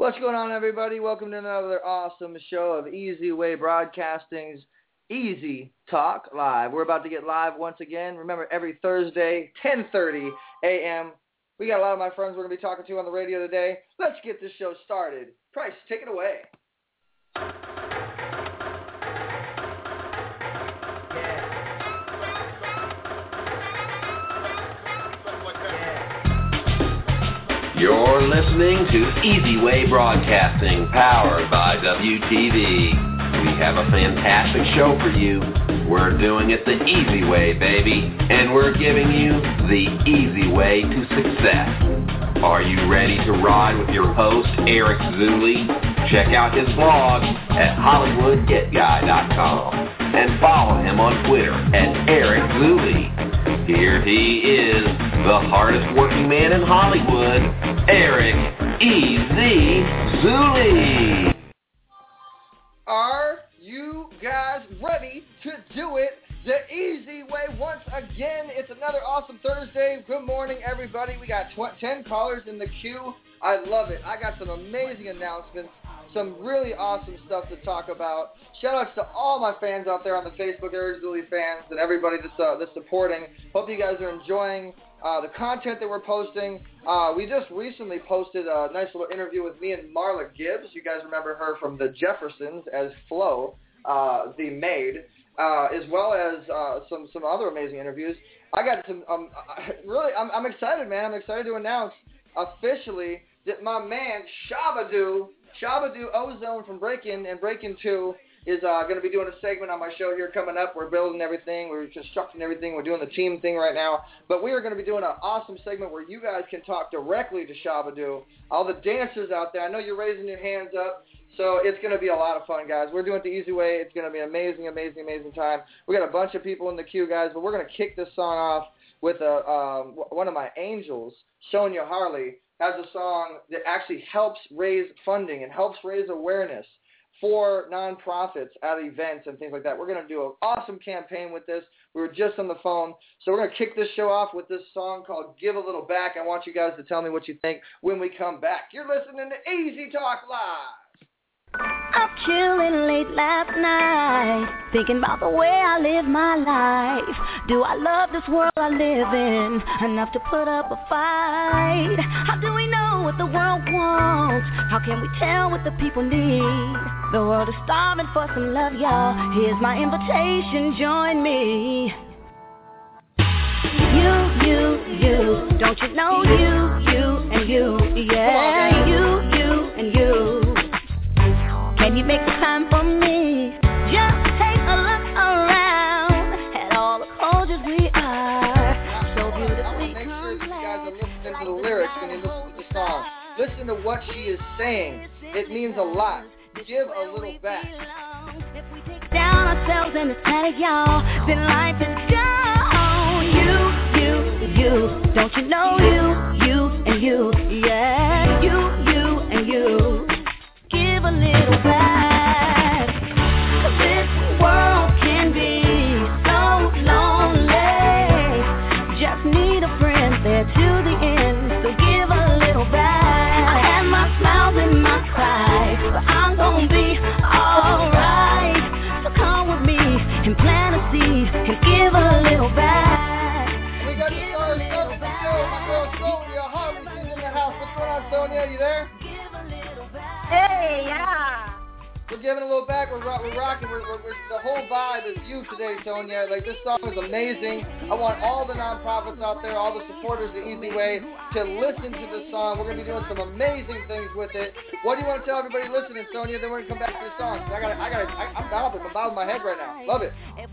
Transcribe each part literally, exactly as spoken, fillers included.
What's going on, everybody? Welcome to another awesome show of Easy Way Broadcasting's Easy Talk Live. We're about to get live once again. Remember, every Thursday, ten thirty a.m. We got a lot of my friends we're going to be talking to on the radio today. Let's get this show started. Price, take it away. You're listening to Easy Way Broadcasting, powered by W T V. We have a fantastic show for you. We're doing it the easy way, baby, and we're giving you the easy way to success. Are you ready to ride with your host, Eric Zuley? Check out his blog at Hollywood Get Guy dot com and follow him on Twitter at Eric Zuley. Here he is, the hardest working man in Hollywood, Eric Easy Zuley. Are you guys ready to do it the easy way once again? It's another awesome Thursday. Good morning, everybody. We got tw- ten callers in the queue. I love it. I got some amazing announcements, some really awesome stuff to talk about. Shout-outs to all my fans out there on the Facebook, Eric Zuley fans, and everybody that's, uh, that's supporting. Hope you guys are enjoying uh, the content that we're posting. Uh, we just recently posted a nice little interview with me and Marla Gibbs. You guys remember her from the Jeffersons as Flo, uh, the maid, uh, as well as uh, some, some other amazing interviews. I got some, um, really, I'm, I'm excited, man. I'm excited to announce officially that my man, Shabba-Doo, Shabba-Doo Ozone from Breakin' and Breakin' two is uh, going to be doing a segment on my show here coming up. We're building everything. We're constructing everything. We're doing the team thing right now. But we are going to be doing an awesome segment where you guys can talk directly to Shabba-Doo. All the dancers out there, I know you're raising your hands up, so it's going to be a lot of fun, guys. We're doing it the easy way. It's going to be an amazing, amazing, amazing time. We got a bunch of people in the queue, guys, but we're going to kick this song off with a, um, one of my angels, Sonia Harley, has a song that actually helps raise funding and helps raise awareness for nonprofits at events and things like that. We're going to do an awesome campaign with this. We were just on the phone. So we're going to kick this show off with this song called Give a Little Back. I want you guys to tell me what you think when we come back. You're listening to Easy Talk Live. I'm chilling late last night, thinking about the way I live my life. Do I love this world I live in enough to put up a fight? How do we know what the world wants? How can we tell what the people need? The world is starving for some love, y'all. Here's my invitation, join me. You, you, you, don't you know you, you, and you, yeah, you, you, and you. Can you make time for me? Just take a look around at all the cultures we are. So beautifully complex. I want to make sure that you guys are listening to the lyrics when you listen to the song. Listen to what she is saying. It means a lot. Give a little back. If we take down ourselves in this panic, y'all, then life is gone. You, you, you, don't you know you, you, and you, yeah, you, you, and you. Give a little back. This world can be so lonely. Just need a friend there to the end. So give a little back. I have my smiles and my cries, but I'm gonna be alright. So come with me and plant a seed and give a little back. We got the stars up in the show. My girl Sonia Harley, she's in the house. What's going on, Sonia? You there? Hey, yeah. We're giving a little back. We're, rock, we're rocking. We're, we're, we're, the whole vibe is you today, Sonia. Like, this song is amazing. I want all the nonprofits out there, all the supporters of Easy Way, to listen to this song. We're going to be doing some amazing things with it. What do you want to tell everybody listening, Sonia? Then we're going to come back to the song. I got I got I, I'm bobbing. I'm bobbing my head right now. Love it. Yeah,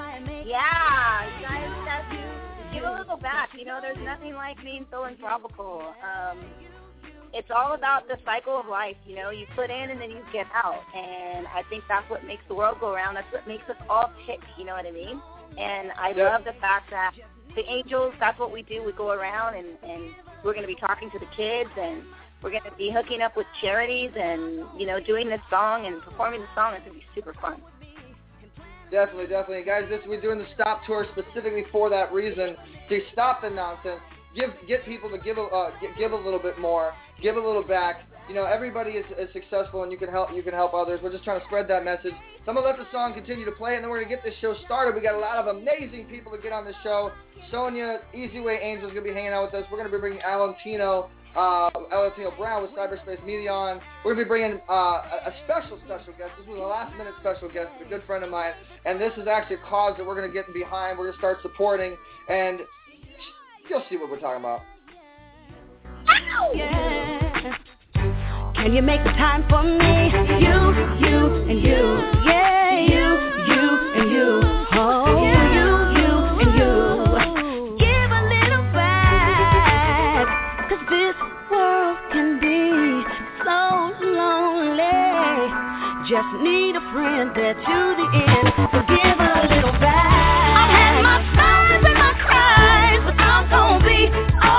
you guys have to give a little back. You know, there's nothing like being philanthropical. Um... It's all about the cycle of life, you know. You put in and then you get out, and I think that's what makes the world go around. That's what makes us all tick, you know what I mean? And I yeah. love the fact that the Angels, that's what we do. We go around, and, and we're going to be talking to the kids, and we're going to be hooking up with charities and, you know, doing this song and performing the song. It's going to be super fun. Definitely, definitely. Guys, this we're doing the Stop Tour specifically for that reason, to stop the nonsense. Give get people to give a uh, give, give a little bit more, give a little back, you know, everybody is, is successful, and you can help you can help others. We're just trying to spread that message. So I'm going to let the song continue to play, and then we're going to get this show started. We got a lot of amazing people to get on this show. Sonia, Easy Way Angel is going to be hanging out with us. We're going to be bringing Valentino, uh, Valentino Brown with Cyberspace Media on. We're going to be bringing uh, a, a special, special guest. This was a last-minute special guest, a good friend of mine, and this is actually a cause that we're going to get behind. We're going to start supporting, and you'll see what we're talking about. Yeah. Can you make the time for me? You, you, and you. Yeah, you, you, and you. Oh, you, you, and you. Give a little back, 'cause this world can be so lonely. Just need a friend there to the end. So give a little back. I've had my times and my cries, but I'm gonna be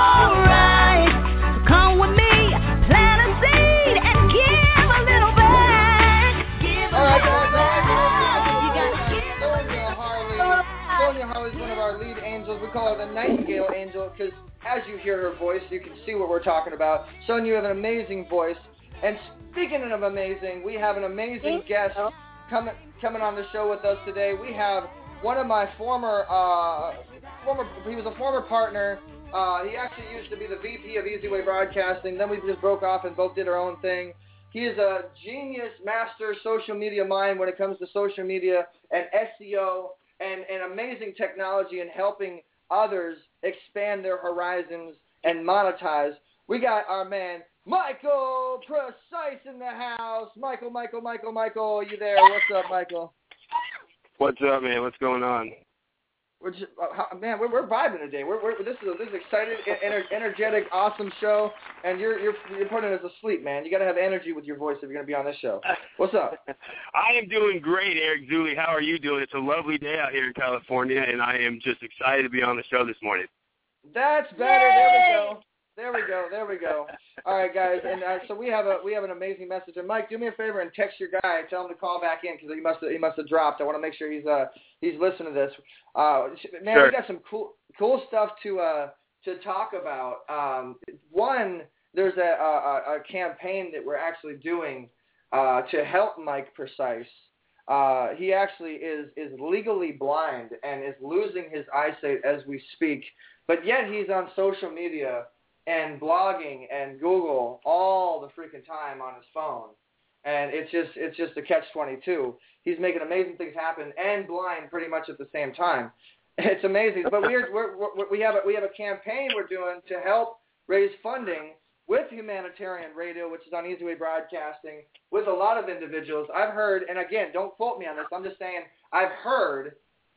alright. So come with me, plant a seed, and give a little back. Give a All right, little guys, back. You gotta give a Sonia Harley. Sonia Harley is one of our lead angels. We call her the Nightingale Angel because as you hear her voice, you can see what we're talking about. Sonia, you have an amazing voice. And speaking of amazing, we have an amazing guest coming coming on the show with us today. We have one of my former, uh, former he was a former partner. Uh, he actually used to be the V P of Easy Way Broadcasting. Then we just broke off and both did our own thing. He is a genius master social media mind when it comes to social media and S E O and, and amazing technology and helping others expand their horizons and monetize. We got our man, Michael Precise in the house. Michael, Michael, Michael, Michael, are you there? What's up, Michael? What's up, man? What's going on? We're just, uh, how, man, we're, we're vibing today. We're, we're this is a, this is excited, ener, energetic, awesome show, and you're you're you're putting us asleep, man. You got to have energy with your voice if you're gonna be on this show. What's up? I am doing great, Eric Zuli. How are you doing? It's a lovely day out here in California, and I am just excited to be on the show this morning. That's better. There we go. There we go. There we go. All right, guys, and uh, so we have a we have an amazing message. And Mike, do me a favor and text your guy. Tell him to call back in because he must have, he must have dropped. I want to make sure he's uh he's listening to this. Uh, man, Sure. we got some cool cool stuff to uh to talk about. Um, one, there's a, a a campaign that we're actually doing uh to help Mike Precise. Uh, he actually is is legally blind and is losing his eyesight as we speak, but yet he's on social media and blogging and Google all the freaking time on his phone. And it's just it's just a catch twenty-two. He's making amazing things happen and blind pretty much at the same time. It's amazing. But we're, we're, we're, we have a, we have a campaign we're doing to help raise funding with Humanitarian Radio, which is on Easy Way Broadcasting, with a lot of individuals. I've heard, and again, don't quote me on this, I'm just saying I've heard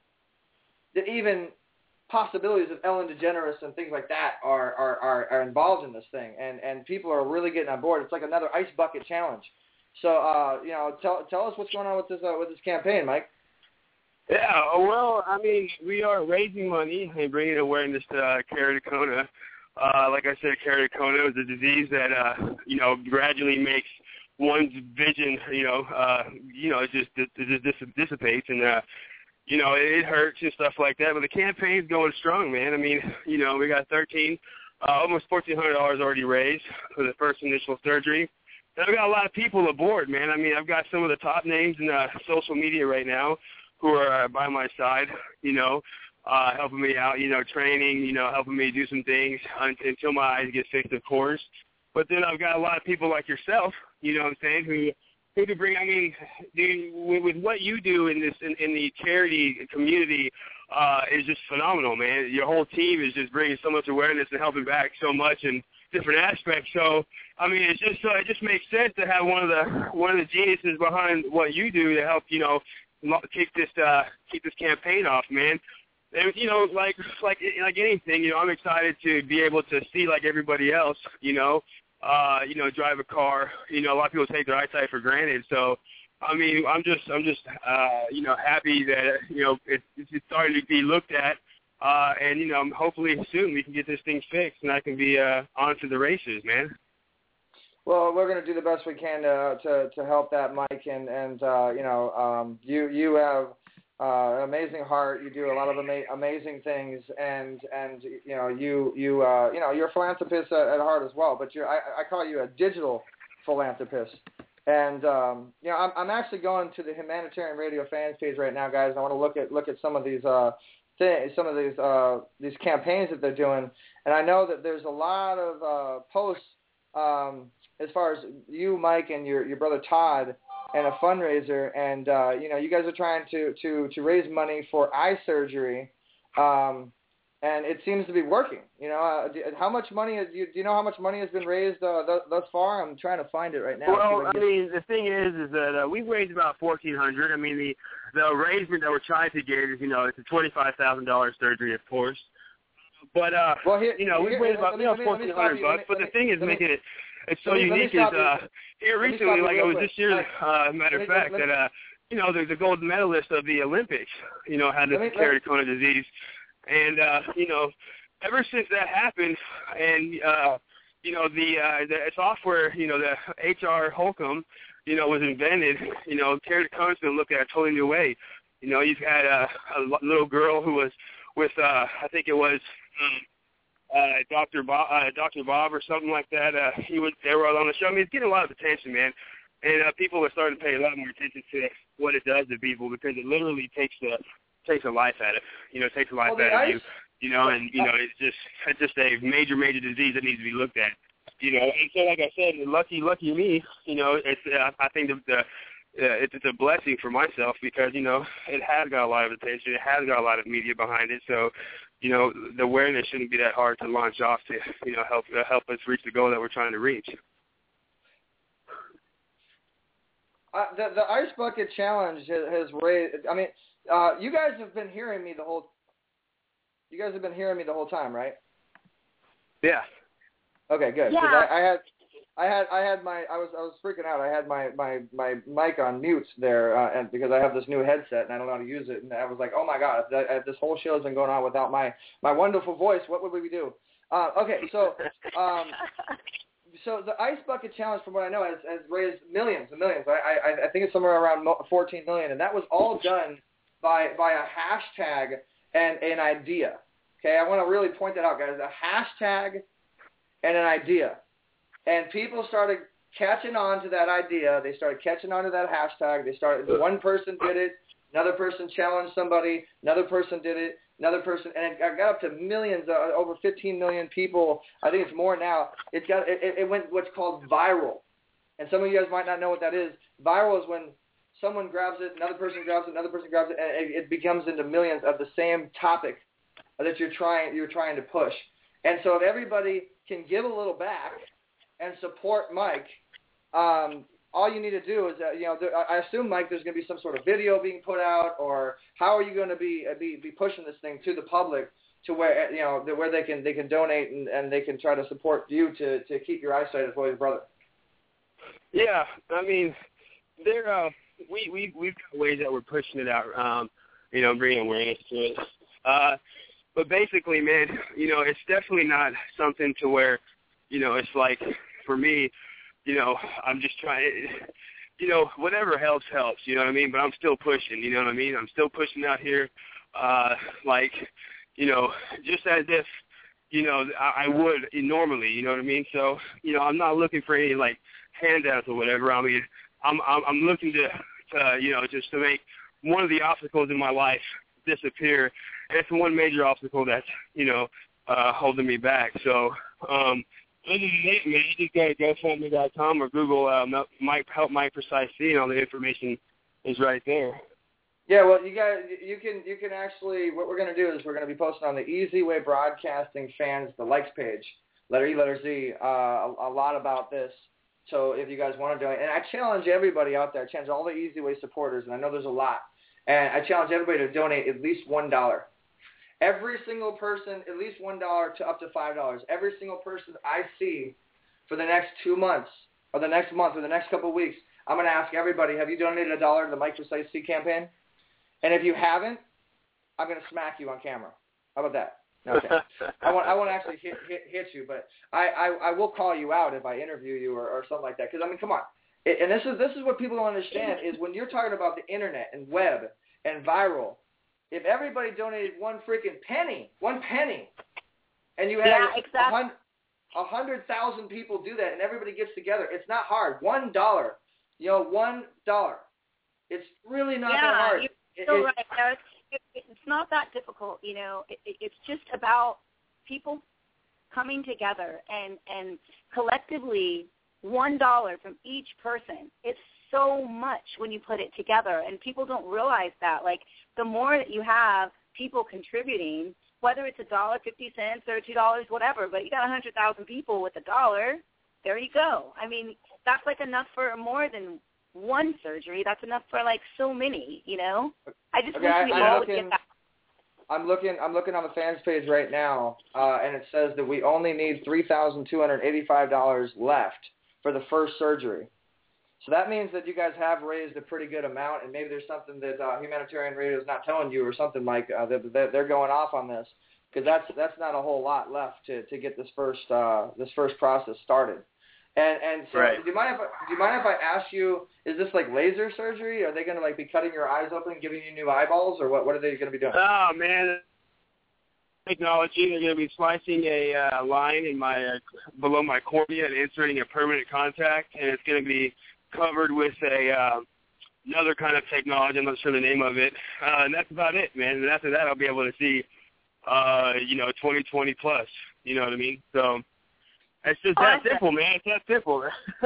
that even possibilities of Ellen DeGeneres and things like that are, are, are, are involved in this thing, and, and people are really getting on board. It's like another ice bucket challenge. So, uh, you know, tell tell us what's going on with this uh, with this campaign, Mike. Yeah, well, I mean, we are raising money and bringing awareness to uh, keratoconus. Uh, like I said, keratoconus is a disease that, uh, you know, gradually makes one's vision, you know, uh, you know, it just, it just dissipates, and, uh, you know, it hurts and stuff like that. But the campaign's going strong, man. I mean, you know, we got thirteen, uh, almost fourteen hundred dollars already raised for the first initial surgery. And I've got a lot of people aboard, man. I mean, I've got some of the top names in uh, social media right now who are uh, by my side, you know, uh, helping me out, you know, training, you know, helping me do some things until my eyes get fixed, of course. But then I've got a lot of people like yourself, you know what I'm saying, who who to bring. I mean, dude, with, with what you do in this in, in the charity community uh, is just phenomenal, man. Your whole team is just bringing so much awareness and helping back so much in different aspects. So, I mean, it's just uh, it just makes sense to have one of the one of the geniuses behind what you do to help, you know, keep this uh, keep this campaign off, man. And, you know, like like like anything, you know, I'm excited to be able to see like everybody else, you know. Uh, you know, drive a car. You know, a lot of people take their eyesight for granted. So, I mean, I'm just, I'm just, uh, you know, happy that you know it, it's starting to be looked at, uh, and you know, hopefully soon we can get this thing fixed and I can be uh, on to the races, man. Well, we're going to do the best we can to to, to help that, Mike, and and uh, you know, um, you you have uh, an amazing heart. You do a lot of ama- amazing things, and and you know, you you uh, you know, you're a philanthropist at, at heart as well. But you're I, I call you a digital philanthropist. And um, you know, I'm, I'm actually going to the Humanitarian Radio fans page right now, guys. I want to look at look at some of these uh, th- some of these uh, these campaigns that they're doing, and I know that there's a lot of uh, posts um, as far as you, Mike, and your your brother Todd, and a fundraiser, and uh, you know, you guys are trying to to to raise money for eye surgery. Um, And it seems to be working. You know, uh, do, how much money is, you, do you know how much money has been raised uh, th- thus far? I'm trying to find it right now. Well, I, I mean, the thing is, is that uh, we've raised about fourteen hundred dollars. I mean, the the arrangement that we're trying to get is, you know, it's a twenty-five thousand dollars surgery, of course. But uh, well, here, you know, we've here, raised about me, you know me, fourteen hundred bucks. But the thing is, making it it's so me, unique is uh, here recently, like it was quick. this year, right. uh, matter of fact, me, that uh, you know, the, the gold medalist of the Olympics, you know, had this me, keratoconus disease, and uh, you know. Ever since that happened, and uh, you know the uh, the software, you know the H R Holcomb, you know was invented. You know, keratoconus been looked at a totally new way. You know, you've had a, a little girl who was with uh, I think it was um, uh, Doctor Bob, uh, Doctor Bob or something like that. Uh, he was they were on the show. I mean, it's getting a lot of attention, man, and uh, people are starting to pay a lot more attention to what it does to people because it literally takes the takes a life out of you know it takes a life well, out of you. You know, and, you know, it's just it's just a major, major disease that needs to be looked at. You know, and so, like I said, lucky, lucky me, you know, it's uh, I think the, the uh, it's, it's a blessing for myself because, you know, it has got a lot of attention. It has got a lot of media behind it. So, you know, the awareness shouldn't be that hard to launch off to, you know, help uh, help us reach the goal that we're trying to reach. Uh, the, the Ice Bucket Challenge has, has raised, I mean, uh, you guys have been hearing me the whole You guys have been hearing me the whole time, right? Yeah. Okay, good. Yeah. I, I had, I had, I had my, I was, I was freaking out. I had my, my, my mic on mute there, uh, and because I have this new headset and I don't know how to use it, and I was like, oh my god, if, that, if this whole show has been going on without my, my wonderful voice, what would we do? Uh, okay, so, um, so the Ice Bucket Challenge, from what I know, has, has raised millions and millions. I, I, I think it's somewhere around fourteen million, and that was all done by, by a hashtag and an idea. Okay, I want to really point that out, guys. A hashtag and an idea. And people started catching on to that idea. They started catching on to that hashtag. They started, one person did it, another person challenged somebody, another person did it, another person, and it got up to millions, uh, over fifteen million people. I think it's more now. It got it, it went what's called viral. And some of you guys might not know what that is. Viral is when someone grabs it, another person grabs it, another person grabs it, and it, it becomes into millions of the same topic that you're trying you're trying to push. And so if everybody can give a little back and support Mike, um, all you need to do is, uh, you know, there, I assume, Mike, there's going to be some sort of video being put out, or how are you going to be uh, be, be pushing this thing to the public to where, you know, where they can they can donate and, and they can try to support you to, to keep your eyesight as well as your brother? Yeah, I mean, there uh, we we we've got ways that we're pushing it out, um, you know, bringing awareness to it. Uh, but basically, man, you know, it's definitely not something to where, you know, it's like for me, you know, I'm just trying, you know, whatever helps, helps, you know what I mean? But I'm still pushing, you know what I mean? I'm still pushing out here, uh, like, you know, just as if, you know, I, I would normally, you know what I mean? So, you know, I'm not looking for any, like, handouts or whatever. I mean, I'm I'm, I'm looking to, to, you know, just to make one of the obstacles in my life disappear. And it's one major obstacle that's, you know, uh, holding me back. So, um, other than that, man, you just go to GoFundMe dot com or Google uh, Mike, Help Mike Precise See, and all the information is right there. Yeah, well, you guys, you can you can actually, what we're going to do is we're going to be posting on the Easy Way Broadcasting fans, the likes page, letter E, letter Z, uh, a, a lot about this. So if you guys want to donate, and I challenge everybody out there, I challenge all the Easy Way supporters, and I know there's a lot, and I challenge everybody to donate at least one dollar. Every single person, at least one dollar to up to five dollars. Every single person I see for the next two months or the next month or the next couple of weeks, I'm going to ask everybody, have you donated a dollar to the Mike Precise See campaign? And if you haven't, I'm going to smack you on camera. How about that? Okay. I won't, I won't actually hit, hit, hit you, but I, I, I will call you out if I interview you or, or something like that. Because, I mean, come on. It, and this is this is what people don't understand is when you're talking about the internet and web and viral, if everybody donated one freaking penny, one penny, and you had yeah, exactly. a hundred thousand people do that, and everybody gets together. It's not hard. One dollar, you know, one dollar. It's really not yeah, that hard. You're so it, right. No, it's, it, it's not that difficult. You know, it, it, it's just about people coming together and and collectively one dollar from each person. It's so much when you put it together, and people don't realize that. Like, the more that you have people contributing, whether it's a dollar, fifty cents, or two dollars, whatever, but you got a hundred thousand people with a dollar, there you go. I mean, that's like enough for more than one surgery. That's enough for like so many. You know, I just okay, wish I, we I'm all looking, would get that. I'm looking. I'm looking on the fans page right now, uh, and it says that we only need three thousand two hundred eighty-five dollars left for the first surgery. So that means that you guys have raised a pretty good amount, and maybe there's something that uh, Humanitarian Radio is not telling you, or something like uh, that, that they're going off on this, because that's that's not a whole lot left to, to get this first uh, this first process started. And and so, right. do you mind if I, do you mind if I ask you, is this like laser surgery? Are they going to like be cutting your eyes open, and giving you new eyeballs, or what? What are they going to be doing? Oh man, technology. They're going to be slicing a uh, line in my uh, below my cornea and inserting a permanent contact, and it's going to be covered with a uh, another kind of technology. I'm not sure the name of it, uh, and that's about it, man. And after that, I'll be able to see, uh, you know, twenty twenty plus. You know what I mean? So. It's just oh, that simple, man. It's that simple.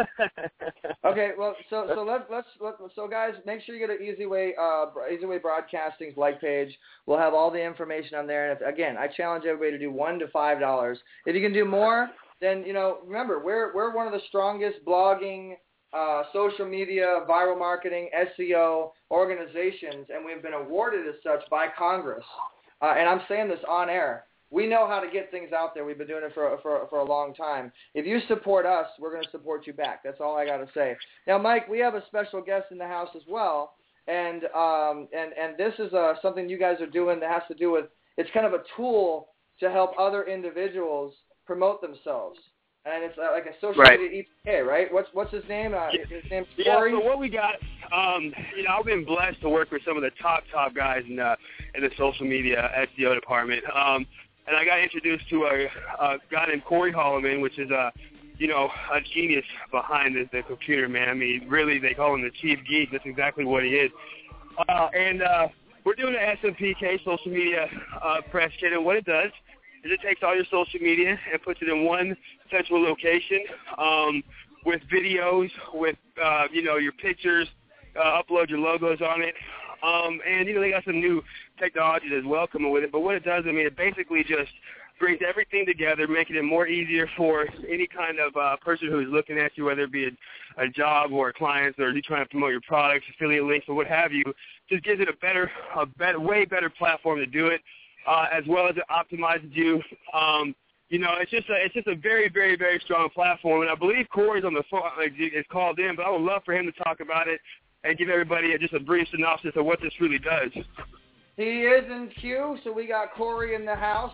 Okay, well, so so let's let's let, so guys, make sure you go to Easy Way uh, Easy Way Broadcasting's like page. We'll have all the information on there. And if, again, I challenge everybody to do one to five dollars. If you can do more, then you know, remember we're we're one of the strongest blogging, uh, social media, viral marketing, S E O organizations, and we've been awarded as such by Congress. Uh, and I'm saying this on air. We know how to get things out there. We've been doing it for for for a long time. If you support us, we're going to support you back. That's all I got to say. Now, Mike, we have a special guest in the house as well, and um and and this is uh, something you guys are doing that has to do with. It's kind of a tool to help other individuals promote themselves, and it's uh, like a social right. media E P K, right? What's what's his name? Uh, his name's Yeah. Corey. So what we got, um, you know, I've been blessed to work with some of the top top guys in uh, in the social media S E O department. Um, And I got introduced to a, a guy named Corey Holloman, which is a, you know, a genius behind the, the computer, man. I mean, really, they call him the chief geek. That's exactly what he is. Uh, and uh, we're doing an S M P K social media uh, press kit, and what it does is it takes all your social media and puts it in one central location um, with videos, with, uh, you know, your pictures, uh, upload your logos on it. Um, and, you know, they got some new technologies as well coming with it. But what it does, I mean, it basically just brings everything together, making it more easier for any kind of uh, person who is looking at you, whether it be a, a job or a client, or you trying to promote your products, affiliate links, or what have you. Just gives it a better, a better, way better platform to do it, uh, as well as it optimizes you. Um, you know, it's just a, it's just a very, very, very strong platform. And I believe Corey's on the phone, like, is called in, but I would love for him to talk about it and give everybody just a brief synopsis of what this really does. He is in queue, so we got Corey in the house.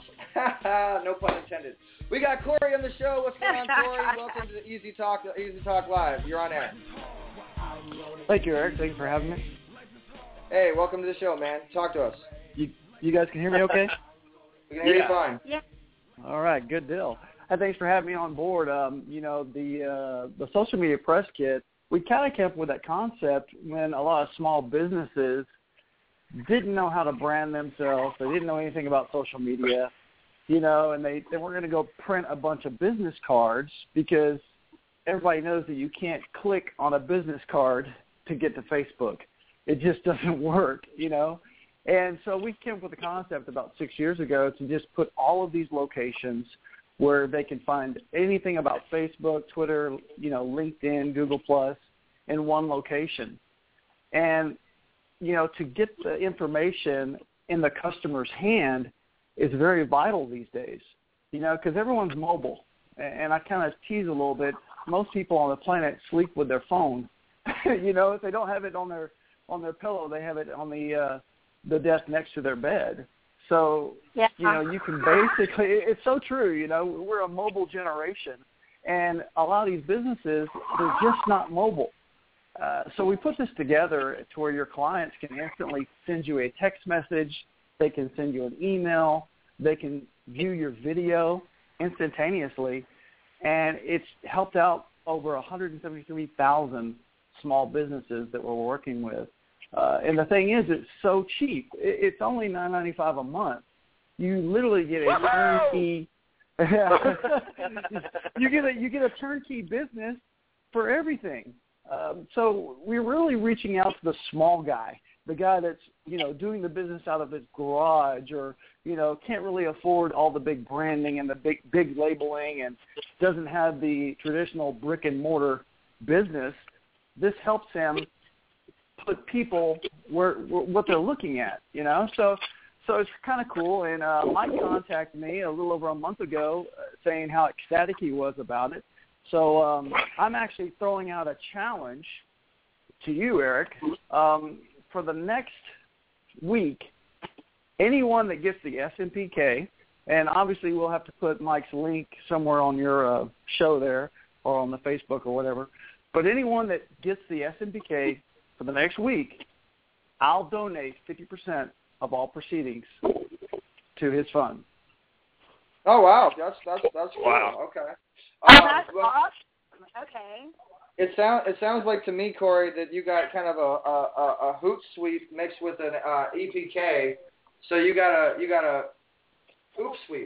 No pun intended. We got Corey on the show. What's going on, Corey? Welcome to the Easy Talk, Easy Talk Live. You're on air. Thank you, Eric. Thank you for having me. Hey, welcome to the show, man. Talk to us. You you guys can hear me okay? We can hear yeah. you fine. Yeah. All right, good deal. And thanks for having me on board. Um, you know, the uh, the social media press kit, we kind of came up with that concept when a lot of small businesses didn't know how to brand themselves. They didn't know anything about social media, you know, and they, they weren't going to go print a bunch of business cards because everybody knows that you can't click on a business card to get to Facebook. It just doesn't work, you know. And so we came up with a concept about six years ago to just put all of these locations where they can find anything about Facebook, Twitter, you know, LinkedIn, Google Plus, in one location. And, you know, to get the information in the customer's hand is very vital these days, you know, because everyone's mobile. And I kind of tease a little bit. Most people on the planet sleep with their phone. You know, if they don't have it on their on their pillow, they have it on the uh, the desk next to their bed. So, yeah. you know, you can basically, it's so true, you know, we're a mobile generation. And a lot of these businesses, they're just not mobile. Uh, so we put this together to where your clients can instantly send you a text message. They can send you an email. They can view your video instantaneously. and it's helped out over one hundred seventy-three thousand small businesses that we're working with. Uh, and the thing is, it's so cheap. It's only nine ninety-five a month. You literally get a turnkey. you get a you get a turnkey business for everything. Um, so we're really reaching out to the small guy, the guy that's, you know, doing the business out of his garage, or, you know, can't really afford all the big branding and the big big labeling, and doesn't have the traditional brick and mortar business. This helps him put people where, where what they're looking at, you know. So so it's kind of cool. And uh, Mike contacted me a little over a month ago, uh, saying how ecstatic he was about it. So um, I'm actually throwing out a challenge to you, Eric, um, for the next week. Anyone that gets the S M P K, and obviously we'll have to put Mike's link somewhere on your uh, show there or on the Facebook or whatever, but anyone that gets the S M P K for the next week, I'll donate fifty percent of all proceedings to his fund. Oh, wow. That's that's that's cool. Wow. Okay. Oh, Um, that's well, awesome. Okay. It sounds it sounds like to me, Corey, that you got kind of a a, a, a Hootsuite mixed with an uh, E P K. So you got a you got a hoop sweep.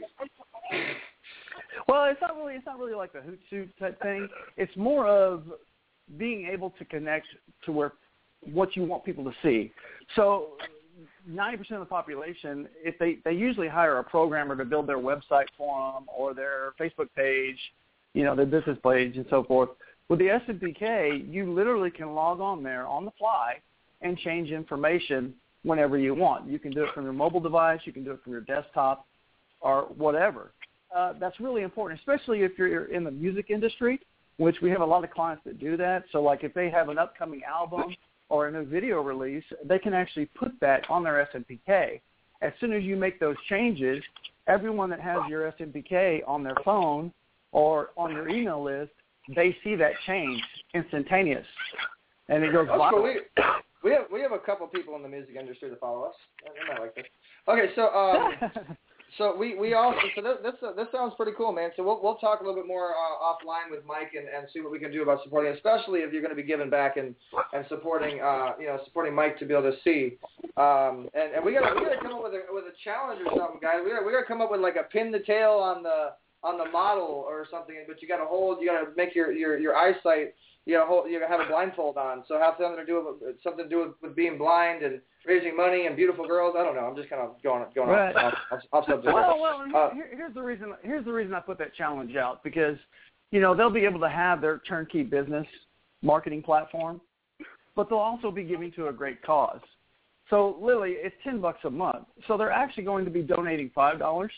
Well, it's not really it's not really like the Hootsuite type thing. It's more of being able to connect to where what you want people to see. So ninety percent of the population, if they, they usually hire a programmer to build their website for them or their Facebook page, you know, their business page and so forth. With the S M P K, you literally can log on there on the fly and change information whenever you want. You can do it from your mobile device. You can do it from your desktop or whatever. Uh, that's really important, especially if you're in the music industry, which we have a lot of clients that do that. So, like, if they have an upcoming album or a new video release, they can actually put that on their S M P K. As soon as you make those changes, everyone that has your S M P K on their phone or on your email list, they see that change instantaneous, and it goes viral. Cool. We, we have we have a couple people in the music industry that follow us. They might like this. Okay, so um, so we, we also so this this, uh, this sounds pretty cool, man. So we'll we'll talk a little bit more uh, offline with Mike and, and see what we can do about supporting, especially if you're going to be giving back and and supporting uh you know supporting Mike to be able to see. Um, and, and we got we got to come up with a with a challenge or something, guys. We got we got to come up with like a pin the tail on the on the model or something, but you got to hold, you got to make your, your, your eyesight, you got to hold, you got to have a blindfold on. So have something to do with something to do with, with being blind and raising money and beautiful girls. I don't know. I'm just kind of going going right. off, off, off subject. Well, well, uh, here, here's the reason. Here's the reason I put that challenge out, because, you know, they'll be able to have their turnkey business marketing platform, but they'll also be giving to a great cause. So, Lily, it's ten bucks a month. So they're actually going to be donating five dollars.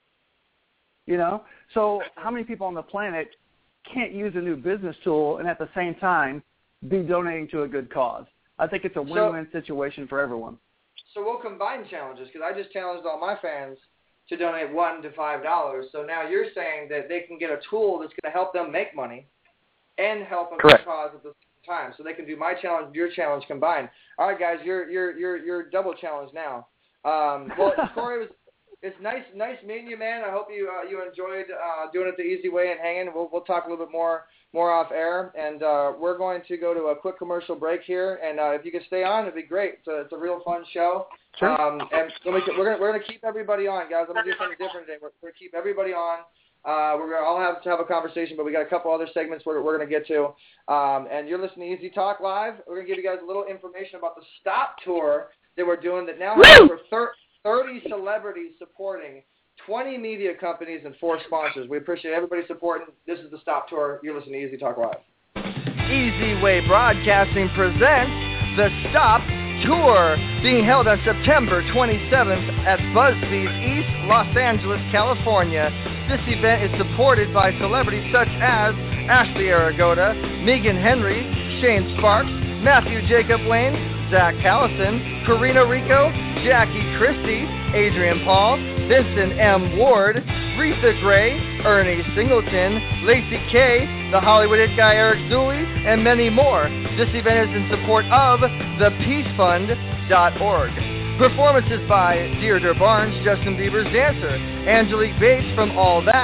You know, so how many people on the planet can't use a new business tool and at the same time be donating to a good cause? I think it's a win-win so, situation for everyone. So we'll combine challenges, because I just challenged all my fans to donate one to five dollars. So now you're saying that they can get a tool that's going to help them make money and help a good cause at the same time. So they can do my challenge, your challenge combined. All right, guys, you're you're you're you're double challenged now. Um, well, Corey was. It's nice, nice meeting you, man. I hope you uh, you enjoyed uh, doing it the easy way and hanging. We'll we'll talk a little bit more more off air, and uh, we're going to go to a quick commercial break here. And uh, if you could stay on, it'd be great. It's a, it's a real fun show. Sure. Um, and we're gonna we're gonna keep everybody on, guys. I'm gonna do something different today. We're, we're gonna keep everybody on. Uh, we're gonna all have to have a conversation, but we got a couple other segments we're we're gonna get to. Um, and you're listening to Easy Talk Live. We're gonna give you guys a little information about the Stop Tour that we're doing that now has over thirty celebrities supporting twenty media companies and four sponsors. We appreciate everybody supporting. This is the Stop Tour. You're listening to Easy Talk Live. Easy Way Broadcasting presents the Stop Tour, being held on September twenty-seventh at BuzzFeed East Los Angeles, California. This event is supported by celebrities such as Ashley Aragota, Megan Henry, Shane Sparks, Matthew Jacob Lane, Zach Callison, Karina Rico, Jackie Christie, Adrian Paul, Vincent M. Ward, Rita Gray, Ernie Singleton, Lacey K, the Hollywood It Guy Eric Zuley, and many more. This event is in support of the peace fund dot org. Performances by Deirdre Barnes, Justin Bieber's dancer, Angelique Bates from All That,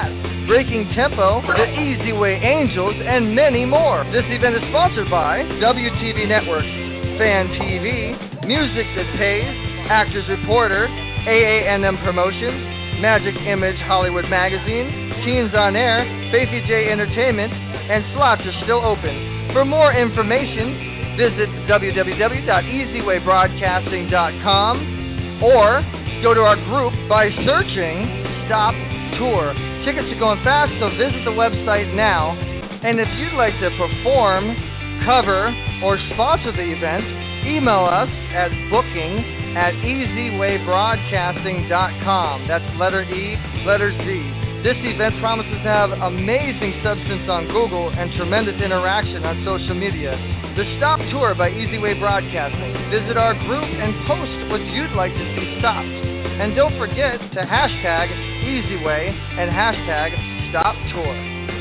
Breaking Tempo, The Easy Way Angels, and many more. This event is sponsored by W T V Network, Fan T V, Music That Pays, Actors Reporter, A A N M Promotions, Magic Image Hollywood Magazine, Teens on Air, Faithy J Entertainment, and slots are still open. For more information, visit w w w dot easy way broadcasting dot com or go to our group by searching Stop Tour. Tickets are going fast, so visit the website now. And if you'd like to perform, cover, or sponsor the event, email us at booking at easy way broadcasting dot com. That's letter E, letter Z. This event promises to have amazing substance on Google and tremendous interaction on social media. The Stop Tour by Easy Way Broadcasting. Visit our group and post what you'd like to see stopped. And don't forget to hashtag EasyWay and hashtag Stop Tour.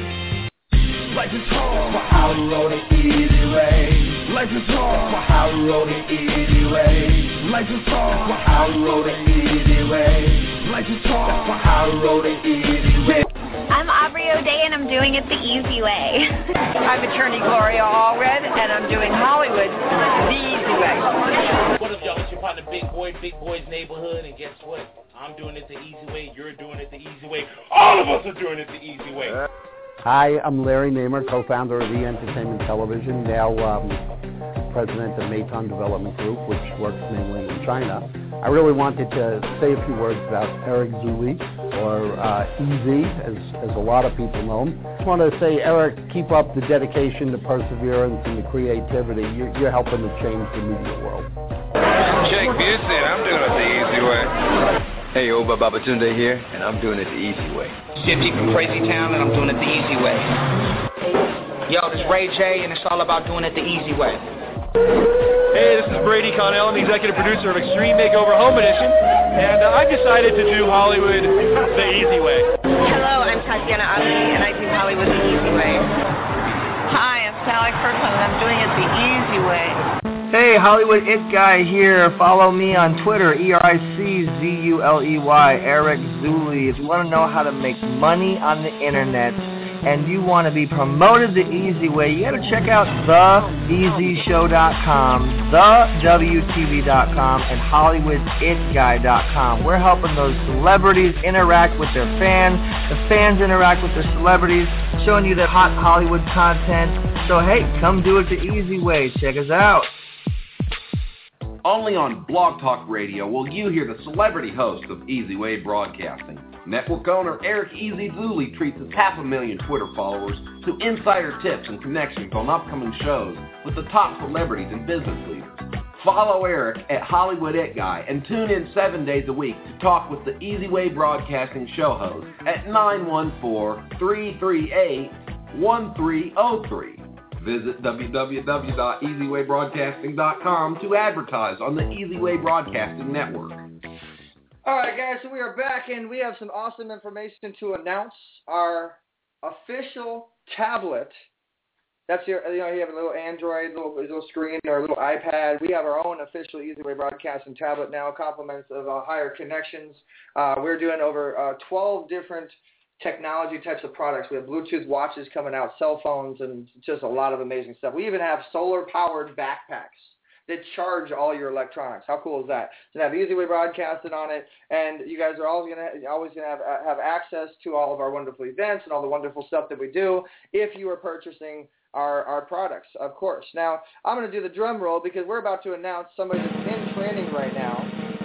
Life is hard for how we roll the easy way. Life is hard for how we roll the easy way. Life is hard for how we roll the easy way. Life is hard for how we roll the easy way. I'm Aubrey O'Day and I'm doing it the easy way. I'm attorney Gloria Allred and I'm doing Hollywood the easy way. What up, y'all? It's your partner Big Boy, Big Boy's Neighborhood, and guess what? I'm doing it the easy way, you're doing it the easy way, all of us are doing it the easy way. Hi, I'm Larry Namer, co-founder of E! Entertainment Television, now um, president of Meitan Development Group, which works mainly in China. I really wanted to say a few words about Eric Zuli, or uh, E Z, as, as a lot of people know him. I just want to say, Eric, keep up the dedication, the perseverance, and the creativity. You're, you're helping to change the media world. Jake Busey, I'm doing it the easy way. Hey, Oba Babatunde here, and I'm doing it the easy way. Shifty from Crazy Town, and I'm doing it the easy way. Yo, this is Ray J, and it's all about doing it the easy way. Hey, this is Brady Connell. I'm the executive producer of Extreme Makeover Home Edition, and uh, I decided to do Hollywood the easy way. Hello, I'm Tatiana Ali, and I do Hollywood the easy way. Hi, I'm Sally Kirkland, and I'm doing it the easy way. Hey, Hollywood It Guy here. Follow me on Twitter, E R I C Z U L E Y, Eric Zuli. If you want to know how to make money on the internet and you want to be promoted the easy way, you got to check out the easy show dot com, the W T V dot com, and Hollywood It Guy dot com. We're helping those celebrities interact with their fans. The fans interact with their celebrities, showing you the hot Hollywood content. So, hey, come do it the easy way. Check us out. Only on Blog Talk Radio will you hear the celebrity host of Easy Way Broadcasting. Network owner Eric Easy Zuli treats his half a million Twitter followers to insider tips and connections on upcoming shows with the top celebrities and business leaders. Follow Eric at Hollywood It Guy and tune in seven days a week to talk with the Easy Way Broadcasting show host at nine one four, three three eight, one three zero three. Visit w w w dot easy way broadcasting dot com to advertise on the Easy Way Broadcasting Network. All right, guys, so we are back, and we have some awesome information to announce. Our official tablet, that's your, you know, you have a little Android, little, little screen, or a little iPad. We have our own official Easy Way Broadcasting tablet now, compliments of uh, higher connections. Uh, we're doing over uh, twelve different technology types of products. We have Bluetooth watches coming out, cell phones, and just a lot of amazing stuff. We even have solar-powered backpacks that charge all your electronics. How cool is that? To have Easy Way Broadcasting on it, and you guys are always going to always going to have have access to all of our wonderful events and all the wonderful stuff that we do if you are purchasing our our products, of course. Now, I'm going to do the drum roll because we're about to announce somebody that's in training right now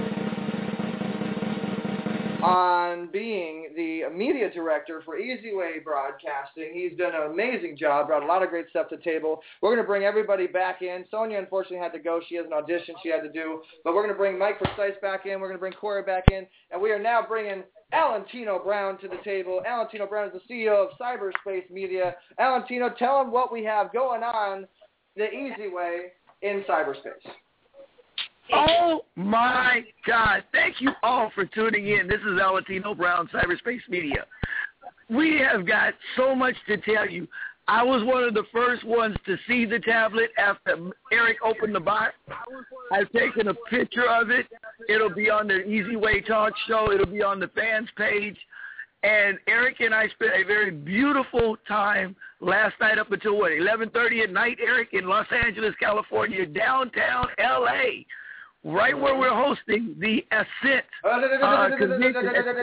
on being the media director for Easy Way Broadcasting. He's done an amazing job, brought a lot of great stuff to the table. We're going to bring everybody back in. Sonia, unfortunately, had to go. She has an audition she had to do. But we're going to bring Mike Precise back in. We're going to bring Corey back in. And we are now bringing Alantino Brown to the table. Alantino Brown is the C E O of Cyberspace Media. Alantino, tell them what we have going on the Easy Way in cyberspace. Oh, my God. Thank you all for tuning in. This is Alantino Brown, Cyberspace Media. We have got so much to tell you. I was one of the first ones to see the tablet after Eric opened the box. I've taken a picture of it. It'll be on the Easy Way Talk Show. It'll be on the fans page. And Eric and I spent a very beautiful time last night up until, what, eleven thirty at night, Eric, in Los Angeles, California, downtown L A, right where we're hosting the Ascent uh, convention.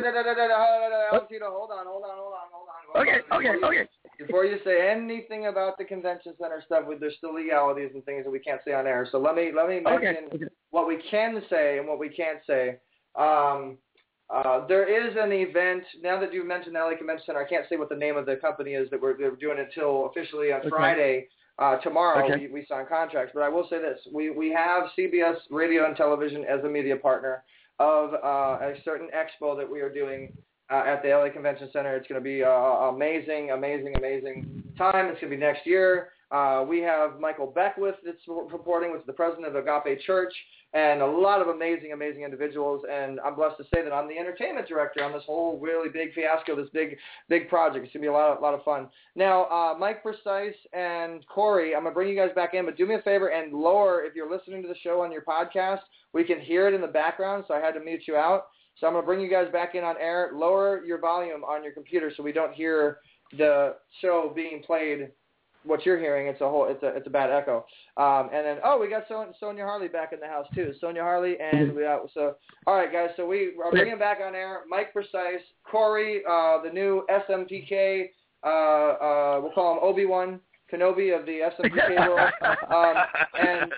Hold on, hold on, hold on, hold on. Okay, okay, okay. Before you say anything about the convention center stuff, there's still legalities and things that we can't say on air. So let me let me mention okay, okay. what we can say and what we can't say. Um, uh, there is an event, now that you mentioned the L A Convention Center, I can't say what the name of the company is that we're, we're doing until officially on okay. Friday. Uh, tomorrow okay. we, we sign contracts, but I will say this. We, we have C B S Radio and Television as a media partner of uh, a certain expo that we are doing uh, at the L A Convention Center. It's going to be uh, amazing, amazing, amazing time. It's going to be next year. Uh, we have Michael Beckwith that's reporting, which is the president of Agape Church, and a lot of amazing, amazing individuals. And I'm blessed to say that I'm the entertainment director on this whole really big fiasco, this big, big project. It's going to be a lot of, lot of fun. Now, uh, Mike Precise and Corey, I'm going to bring you guys back in, but do me a favor and lower, if you're listening to the show on your podcast, we can hear it in the background, so I had to mute you out. So I'm going to bring you guys back in on air. Lower your volume on your computer so we don't hear the show being played. What you're hearing, it's a whole, it's a, it's a bad echo. Um, and then, oh, we got Son- Sonia Harley back in the house too. Sonia Harley, and we got, so, all right, guys. So we are bringing back on air Mike Precise, Corey, uh, the new S M P K. Uh, uh, we'll call him Obi-Wan Kenobi of the S M P K world, um, and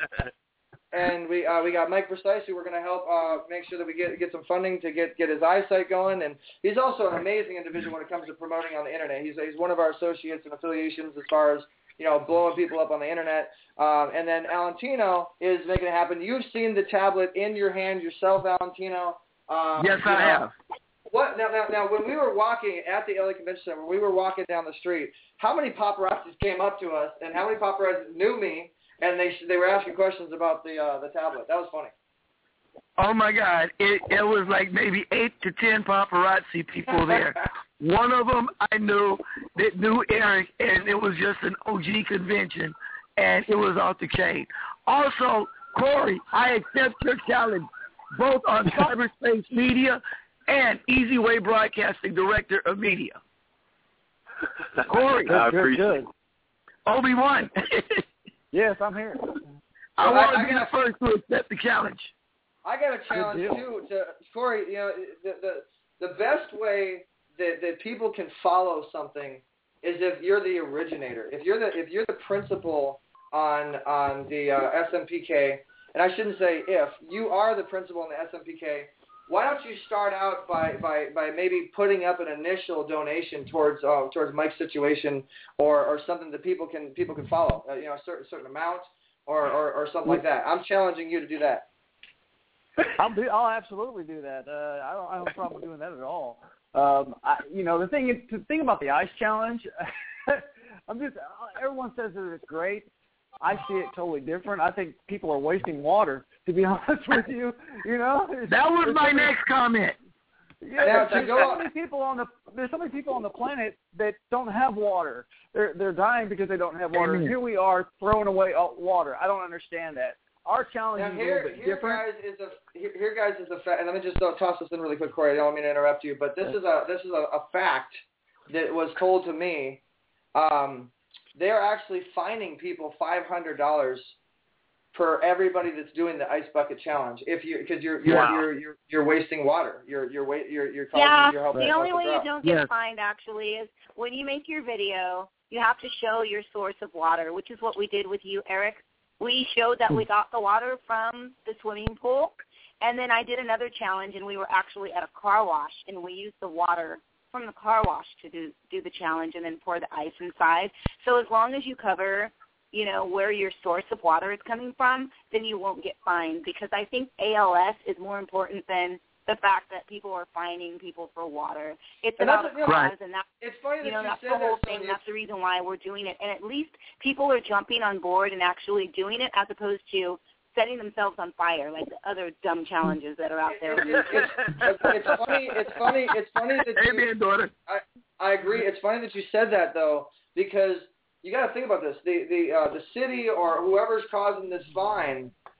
and we uh, we got Mike Precise, who we're going to help uh, make sure that we get get some funding to get, get his eyesight going. And he's also an amazing individual when it comes to promoting on the internet. He's he's one of our associates and affiliations as far as, you know, blowing people up on the internet. Um, and then Alantino is making it happen. You've seen the tablet in your hand yourself, Alantino. Um, yes, I know, have. What now, now? Now, when we were walking at the L A Convention Center, when we were walking down the street, how many paparazzis came up to us, and how many paparazzis knew me? And they they were asking questions about the uh, the tablet. That was funny. Oh my God! It it was like maybe eight to ten paparazzi people there. One of them I knew that knew Eric, and it was just an O G convention, and it was off the chain. Also, Corey, I accept your challenge, both on Cyberspace Media and Easy Way Broadcasting Director of Media. Corey, good, good, good. Obi-Wan. Yes, I'm here. I well, want I, to be I the first to accept the challenge. I got a challenge too, to Corey. You know, the the the best way that, that people can follow something is if you're the originator. If you're the if you're the principal on on the uh, S M P K, and I shouldn't say if you are the principal in the S M P K. Why don't you start out by, by, by maybe putting up an initial donation towards uh, towards Mike's situation, or, or something that people can people can follow, uh, you know, a certain certain amount, or, or, or something like that. I'm challenging you to do that. I'll do. I'll absolutely do that. Uh, I don't. I don't have a problem doing that at all. Um, I, you know, the thing is, the thing about the ice challenge, I'm just. Everyone says that it's great. I see it totally different. I think people are wasting water, to be honest with you. You know, that was my next comment. Yeah, now, there's so many people on the there's so many people on the planet that don't have water. They're they're dying because they don't have water. Amen. Here we are throwing away water. I don't understand that. Our challenge now, is here, a little bit here different. Guys is a, here, here, guys, is a fact. And let me just uh, toss this in really quick, Corey. I don't mean to interrupt you, but this is a this is a, a fact that was told to me. Um, they're actually fining people five hundred dollars for everybody that's doing the ice bucket challenge. If you because you're you're, wow. you're you're you're wasting water. You're you're wa- you're you're causing Yeah, you're helping. the only way you drought. don't get yes. fined actually is when you make your video, you have to show your source of water, which is what we did with you, Eric. We showed that we got the water from the swimming pool, and then I did another challenge, and we were actually at a car wash, and we used the water from the car wash to do do the challenge and then pour the ice inside. So as long as you cover, you know, where your source of water is coming from, then you won't get fined, because I think A L S is more important than the fact that people are fining people for water. It's And about that's a what- cause, right. and that's, It's funny that you know, you that's said the whole that, thing. Sonia. That's the reason why we're doing it. And at least people are jumping on board and actually doing it, as opposed to setting themselves on fire like the other dumb challenges that are out there. It's, it's, it's, it's funny. It's funny. It's funny that you. Amen, daughter. I I agree. It's funny that you said that though, because you got to think about this. The the uh, the city or whoever's causing this fine,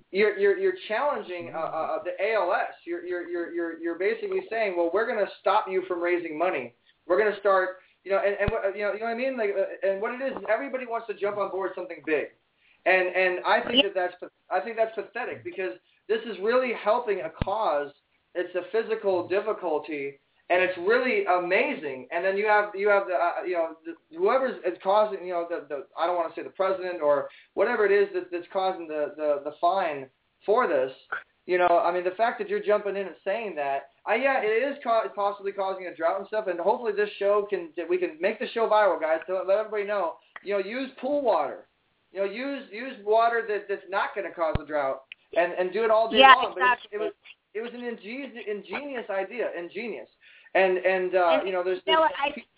you're you're you're challenging uh, uh, the A L S. You're you're you're you're you're basically saying, well, we're going to stop you from raising money. We're going to start, you know, and, and what, you know, you know what I mean? Like, uh, and what it is, everybody wants to jump on board something big, and and I think that that's I think that's pathetic because this is really helping a cause. It's a physical difficulty. And it's really amazing. And then you have you have the uh, you know the, whoever's is causing you know the, the I don't want to say the president or whatever it is that, that's causing the, the, the fine for this. You know, I mean the fact that you're jumping in and saying that, uh, yeah, it is ca- possibly causing a drought and stuff. And hopefully this show can we can make the show viral, guys. To let everybody know, you know, use pool water. You know, use use water that, that's not going to cause a drought, and, and do it all day yeah, long. Exactly. But it was it was an ingenious ingenious idea, ingenious. And and, uh, and you know, there's. You know, there's what I,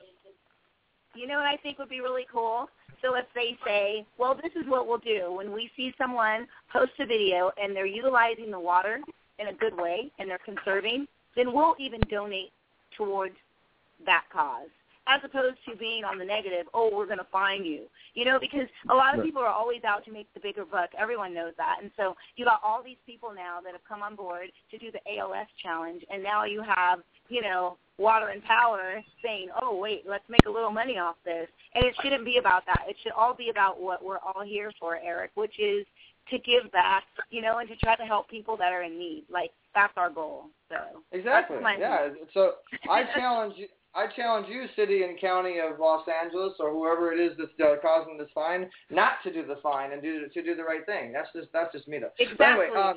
you know what I think would be really cool? So if they say, well, this is what we'll do when we see someone post a video and they're utilizing the water in a good way and they're conserving, then we'll even donate towards that cause, as opposed to being on the negative, oh, we're going to fine you. You know, because a lot of people are always out to make the bigger buck. Everyone knows that. And so you got all these people now that have come on board to do the A L S challenge, and now you have, you know, Water and Power saying, oh, wait, let's make a little money off this. And it shouldn't be about that. It should all be about what we're all here for, Eric, which is to give back, you know, and to try to help people that are in need. Like, that's our goal. So Exactly, that's yeah. So I challenge you. I challenge you, city and county of Los Angeles, or whoever it is that's uh, causing this fine, not to do the fine and do to do the right thing. That's just that's just me, though. Exactly. But anyway, um,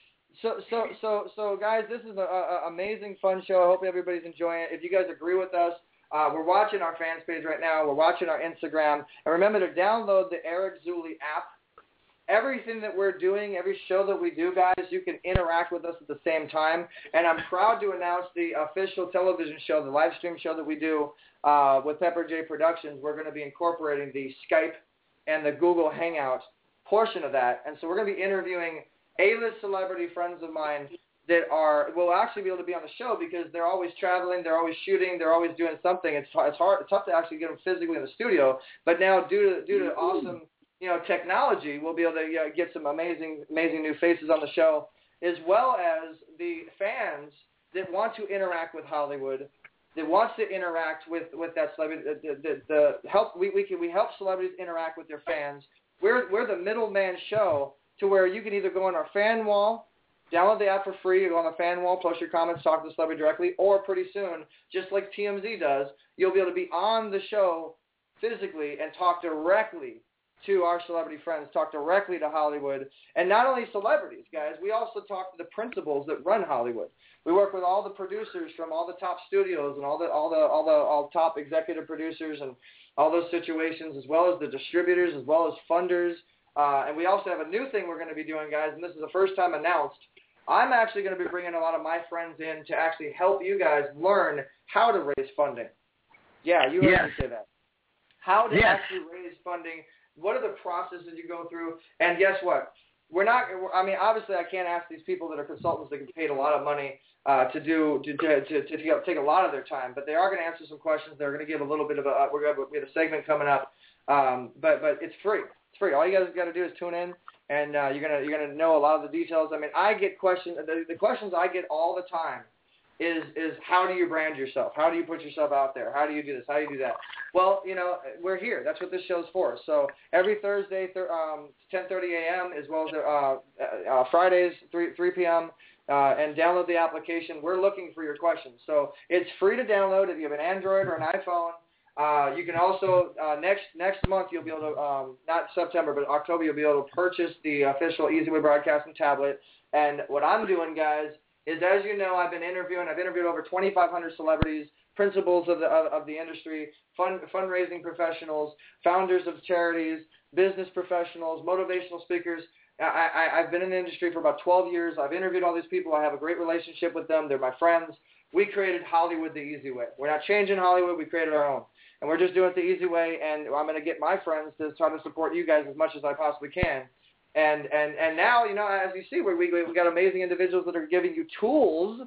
so so so so guys, this is an amazing, fun show. I hope everybody's enjoying it. If you guys agree with us, uh, we're watching our fans page right now. We're watching our Instagram, and remember to download the Eric Zuley app. Everything that we're doing, every show that we do, guys, you can interact with us at the same time. And I'm proud to announce the official television show, the live stream show that we do uh, with Pepper J Productions. We're going to be incorporating the Skype and the Google Hangout portion of that. And so we're going to be interviewing A-list celebrity friends of mine that are will actually be able to be on the show because they're always traveling, they're always shooting, they're always doing something. It's it's hard, it's tough to actually get them physically in the studio. But now, due to due to awesome you know, technology, we'll be able to uh, get some amazing, amazing new faces on the show, as well as the fans that want to interact with Hollywood, that wants to interact with, with that celebrity. The, the, the help we we can we help celebrities interact with their fans. We're we're the middleman show to where you can either go on our fan wall, download the app for free, you go on the fan wall, post your comments, talk to the celebrity directly, or pretty soon, just like T M Z does, you'll be able to be on the show physically and talk directly to our celebrity friends, talk directly to Hollywood, and not only celebrities, guys, we also talk to the principals that run Hollywood. We work with all the producers from all the top studios and all the all the all the all top executive producers and all those situations, as well as the distributors, as well as funders. Uh, and we also have a new thing we're going to be doing, guys, and this is the first time announced. I'm actually going to be bringing a lot of my friends in to actually help you guys learn how to raise funding. Yeah, you heard yes. me say that. How to yes. actually raise funding. What are the processes you go through? And guess what? We're not. I mean, obviously, I can't ask these people that are consultants that get paid a lot of money uh, to do to to, to to take a lot of their time. But they are going to answer some questions. They're going to give a little bit of a. We're going to we have a segment coming up. Um, but but it's free. It's free. All you guys got to do is tune in, and uh, you're gonna you're gonna know a lot of the details. I mean, I get questions. The, the questions I get all the time is is how do you brand yourself? How do you put yourself out there? How do you do this? How do you do that? Well, you know, we're here. That's what this show's for. So every Thursday, th- um, ten thirty a.m. as well as uh, uh, Fridays, three p.m., uh, and download the application. We're looking for your questions. So it's free to download if you have an Android or an iPhone. Uh, you can also, uh, next next month, you'll be able to, um, not September, but October, you'll be able to purchase the official Easy Way Broadcasting tablet. And what I'm doing, guys, is, as you know, I've been interviewing, I've interviewed over twenty-five hundred celebrities, principals of the of, of the industry, fund, fundraising professionals, founders of charities, business professionals, motivational speakers. I, I, I've been in the industry for about twelve years. I've interviewed all these people. I have a great relationship with them. They're my friends. We created Hollywood the easy way. We're not changing Hollywood. We created our own. And we're just doing it the easy way, and I'm going to get my friends to try to support you guys as much as I possibly can. And and and now, you know, as you see, we we we got amazing individuals that are giving you tools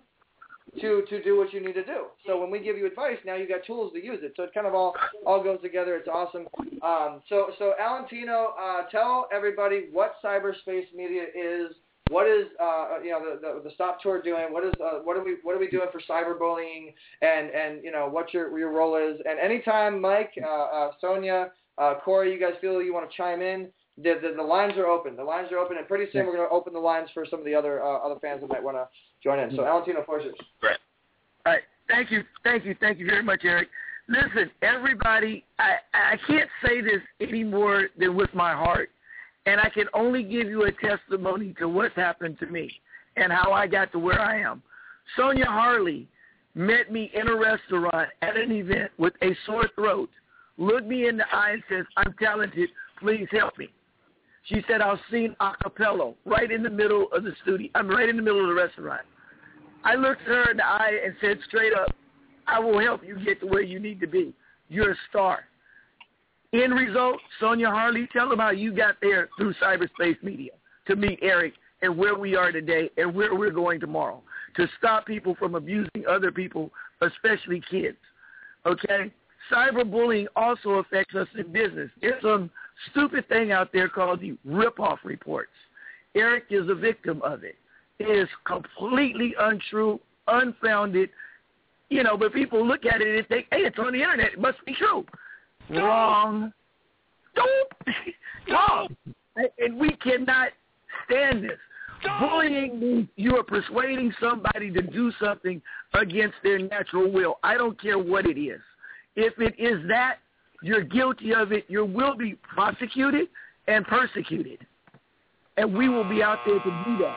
to to do what you need to do. So when we give you advice, now you got tools to use it. So it kind of all all goes together. It's awesome. Um, so so Alantino, uh, tell everybody what Cyberspace Media is, what is uh, you know the, the the Stop Tour doing? What is uh, what are we what are we doing for cyberbullying? And and you know what your your role is. And anytime Mike, uh, uh, Sonia, uh, Corey, you guys feel you want to chime in, the, the the lines are open. The lines are open, and pretty soon we're going to open the lines for some of the other uh, other fans that might want to join in. So Valentino, floor is yours. Right. All right. Thank you. Thank you. Thank you very much, Eric. Listen, everybody, I, I can't say this any more than with my heart, and I can only give you a testimony to what's happened to me and how I got to where I am. Sonia Harley met me in a restaurant at an event with a sore throat, looked me in the eye and says, I'm talented, please help me. She said, I'll sing a cappella right in the middle of the studio. I'm right in the middle of the restaurant. I looked at her in the eye and said straight up, I will help you get to where you need to be. You're a star. End result, Sonia Harley, tell them how you got there through cyberspace media to meet Eric and where we are today and where we're going tomorrow to stop people from abusing other people, especially kids. Okay? Cyberbullying also affects us in business. There's some stupid thing out there called the rip-off reports. Eric is a victim of it. It is completely untrue, unfounded, you know, but people look at it and think, hey, it's on the internet. It must be true. Wrong. Don't. Wrong. And we cannot stand this. Bullying means you are persuading somebody to do something against their natural will. I don't care what it is. If it is that, you're guilty of it. You will be prosecuted and persecuted. And we will be out there to do that.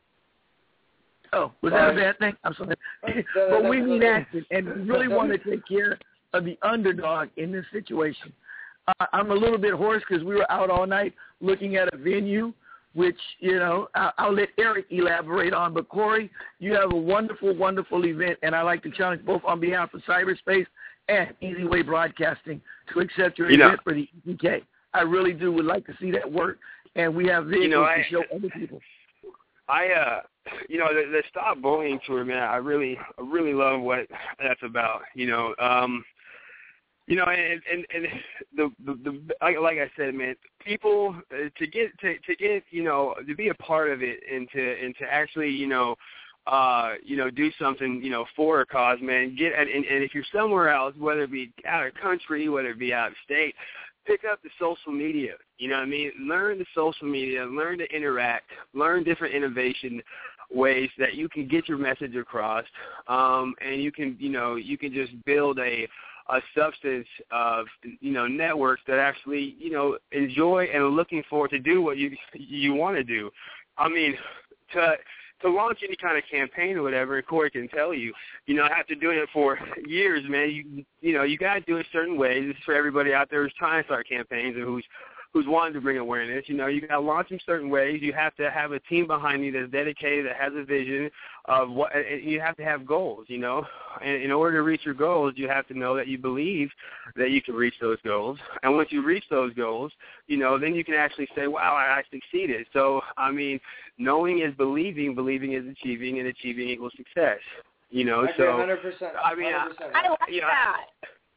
Oh, was that a bad thing? I'm sorry. But we need action, and we really want to take care of the underdog in this situation. Uh, I'm a little bit hoarse because we were out all night looking at a venue, which, you know, I'll, I'll let Eric elaborate on. But, Corey, you have a wonderful, wonderful event, and I'd like to challenge both on behalf of Cyberspace and Easy Way Broadcasting to accept your you event know, for the E P K. I really do would like to see that work, and we have visuals you know, I, to show other people. I, uh, you know, the, the Stop Bullying Tour, man, I really, I really love what that's about, you know. Um, you know, and, and, and the, the, the like, like I said, man, people, uh, to get, to, to get, you know, to be a part of it and to, and to actually, you know, uh, you know, do something, you know, for a cause, man, get, and, and if you're somewhere else, whether it be out of country, whether it be out of state, pick up the social media, you know what I mean? Learn the social media, learn to interact, learn different innovation ways that you can get your message across, um, and you can, you know, you can just build a a substance of, you know, networks that actually, you know, enjoy and are looking forward to do what you you want to do. I mean, to to launch any kind of campaign or whatever, and Corey can tell you, you know, after doing it for years, man, you you know, you got to do it certain ways. This is for everybody out there who's trying to start campaigns and who's who's wanting to bring awareness. You know, you got to launch in certain ways. You have to have a team behind you that's dedicated, that has a vision of what, and you have to have goals, you know. And in order to reach your goals, you have to know that you believe that you can reach those goals. And once you reach those goals, you know, then you can actually say, wow, I, I succeeded. So, I mean, knowing is believing, believing is achieving, and achieving equals success. You know, I so, one hundred percent. I mean, I like you know, that.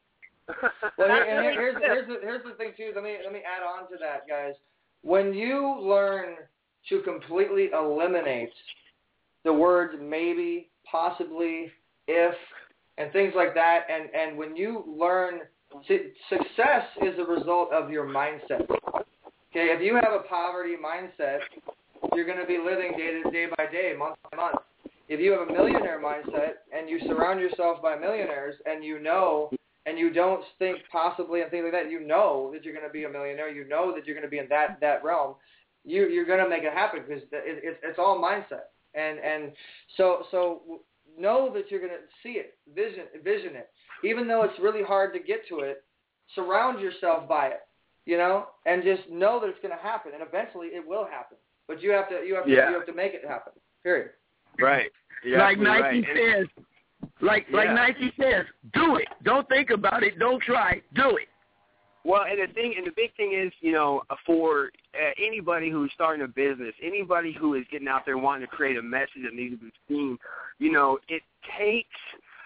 Well, here, and here's here's the, here's the thing too. Let me let me add on to that, guys. When you learn to completely eliminate the words maybe, possibly, if, and things like that, and and when you learn, success is a result of your mindset. Okay, if you have a poverty mindset, you're going to be living day to day by day, month by month. If you have a millionaire mindset and you surround yourself by millionaires, and you know. And you don't think possibly and things like that, you know that you're going to be a millionaire. You know that you're going to be in that, that realm. You, you're going to make it happen because it, it, it's all mindset. And and so so know that you're going to see it, vision vision it. Even though it's really hard to get to it, surround yourself by it, you know, and just know that it's going to happen. And eventually it will happen. But you have to you have to, yeah. you have to make it happen, period. Right. Yeah, like Nike right. says. Like yeah. like Nike says, do it. Don't think about it. Don't try. Do it. Well, and the thing, and the big thing is, you know, for uh, anybody who's starting a business, anybody who is getting out there wanting to create a message that needs to be seen, you know, it takes